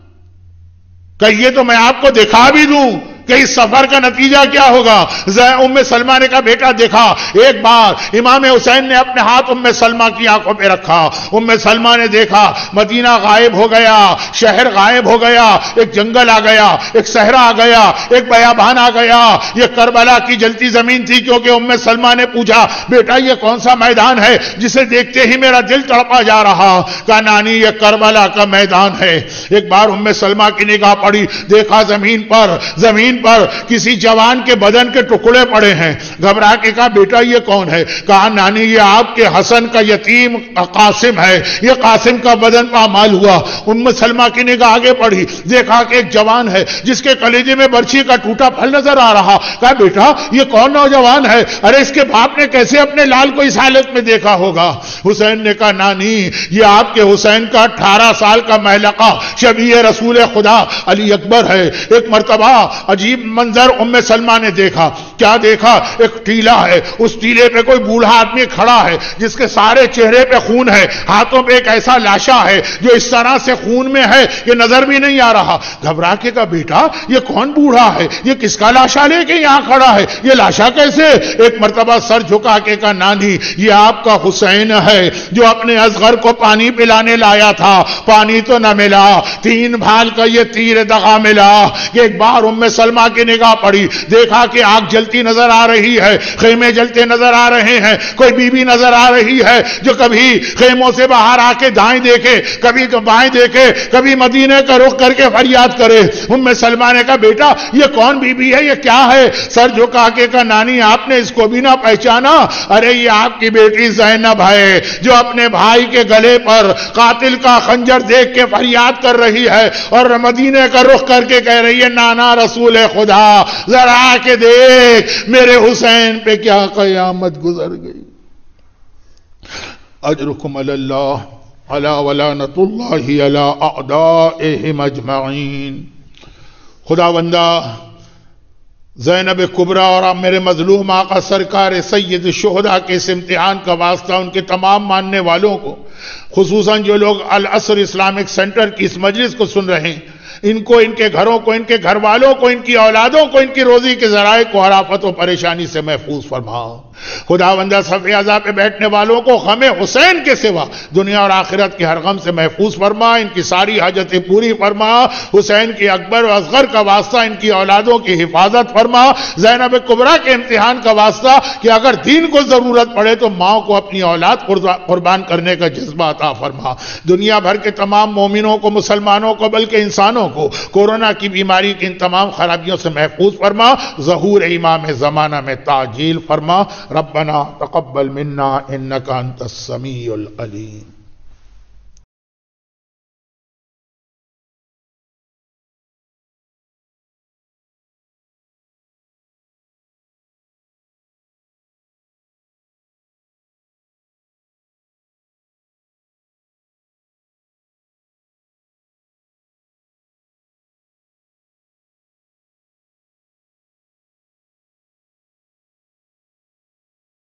کہیے تو میں آپ کو دکھا بھی دوں کہ اس سفر کا نتیجہ کیا ہوگا۔ ام سلمہ نے کہا بیٹا دیکھا، ایک بار امام حسین نے اپنے ہاتھ ام سلمہ کی آنکھوں پہ رکھا، ام سلمہ نے دیکھا مدینہ غائب ہو گیا، شہر غائب ہو گیا، ایک جنگل آ گیا، ایک صحرا آ گیا، ایک بیابان آ گیا، یہ کربلا کی جلتی زمین تھی، کیونکہ ام سلمہ نے پوچھا بیٹا یہ کون سا میدان ہے جسے دیکھتے ہی میرا دل تڑپا جا رہا؟ کہا نانی یہ کربلا کا میدان ہے۔ ایک بار ام سلمہ کی نگاہ پڑی، دیکھا زمین پر کسی جوان کے بدن کے ٹکڑے پڑے ہیں، گھبرا کے کہا بیٹا یہ کون ہے؟ کہا نانی یہ آپ کے حسن کا یتیم قاسم ہے، یہ قاسم کا بدن پامال ہوا۔ ام سلمہ کی نگاہ آگے پڑھی، دیکھا کہ ایک جوان ہے جس کے کلیجے میں برچھی کا ٹوٹا پھل نظر آ رہا۔ کہا بیٹا یہ کون نوجوان ہے؟ ارے اس کے باپ نے کیسے اپنے لال کو اس حالت میں دیکھا ہوگا؟ حسین نے کہا نانی یہ آپ کے حسین کا 18 سال کا محلقہ شبیہ رسول خدا علی اکبر ہے۔ ایک مرتبہ عجیب منظر ام سلمہ نے دیکھا۔ کیا دیکھا؟ ایک ٹیلا ہے، اس ٹیلے پہ کوئی بوڑھا آدمی کھڑا ہے جس کے سارے چہرے پہ خون ہے، ہاتھوں پہ ایک ایسا لاشا ہے جو اس طرح سے خون میں ہے کہ نظر بھی نہیں آ رہا۔ گھبرا کے کہا بیٹا یہ کون بوڑھا ہے؟ یہ کس کا لاشا لے کے یہاں کھڑا ہے؟ یہ لاشا کیسے؟ ایک مرتبہ سر جھکا کے کہا نانی یہ آپ کا حسین ہے جو اپنے اصغر کو پانی پلانے لایا تھا، پانی تو نہ ملا، 3 بھال کا یہ تیر دغا ملا کہ ایک بار ام سلمہ سلمہ کی نگاہ پڑی، دیکھا کہ آگ جلتی نظر آ رہی ہے، خیمے جلتے نظر آ رہے ہیں، کوئی بی بی نظر آ رہی ہے جو کبھی خیموں سے باہر آ کے دائیں دیکھے، کبھی بائیں دیکھے، کبھی مدینے کا رخ کر کے فریاد کرے۔ سلمہ نے کہا بیٹا یہ کون بی بی ہے، یہ کیا ہے؟ سر جھکا کے کہا نانی آپ نے اس کو بھی نہ پہچانا؟ ارے یہ آپ کی بیٹی زینب ہے جو اپنے بھائی کے گلے پر قاتل کا خنجر دیکھ کے فریاد کر رہی ہے اور مدینے کا رخ کر کے کہہ رہی ہے نانا رسول خدا ذرا آ کے دیکھ میرے حسین پہ کیا قیامت گزر گئی۔ اجرکم علی اللہ علی ولعنۃ اللہ علی اعدائہم اجمعین۔ خدا بندہ زینب کبریٰ اور اب میرے مظلوم آقا سرکار سید الشہداء کے اس امتحان کا واسطہ ان کے تمام ماننے والوں کو، خصوصاً جو لوگ العصر اسلامک سینٹر کی اس مجلس کو سن رہے ہیں، ان کو، ان کے گھروں کو، ان کے گھر والوں کو، ان کی اولادوں کو، ان کی روزی کے ذرائع کو ہر آفت و پریشانی سے محفوظ فرما۔ خدا بندہ صف اعضاء پہ بیٹھنے والوں کو غم حسین کے سوا دنیا اور آخرت کے ہر غم سے محفوظ فرما، ان کی ساری حاجتیں پوری فرما۔ حسین کی اکبر و اصغر کا واسطہ ان کی اولادوں کی حفاظت فرما۔ زینب کبریٰ کے امتحان کا واسطہ کہ اگر دین کو ضرورت پڑے تو ماں کو اپنی اولاد قربان کرنے کا جذبہ عطا فرما۔ دنیا بھر کے تمام مومنوں کو، مسلمانوں کو، بلکہ انسانوں کو کورونا کی بیماری کی ان تمام خرابیوں سے محفوظ فرما۔ ظہور امام زمانہ میں تعجیل فرما۔ ربنا تقبل منا انك انت السميع العليم۔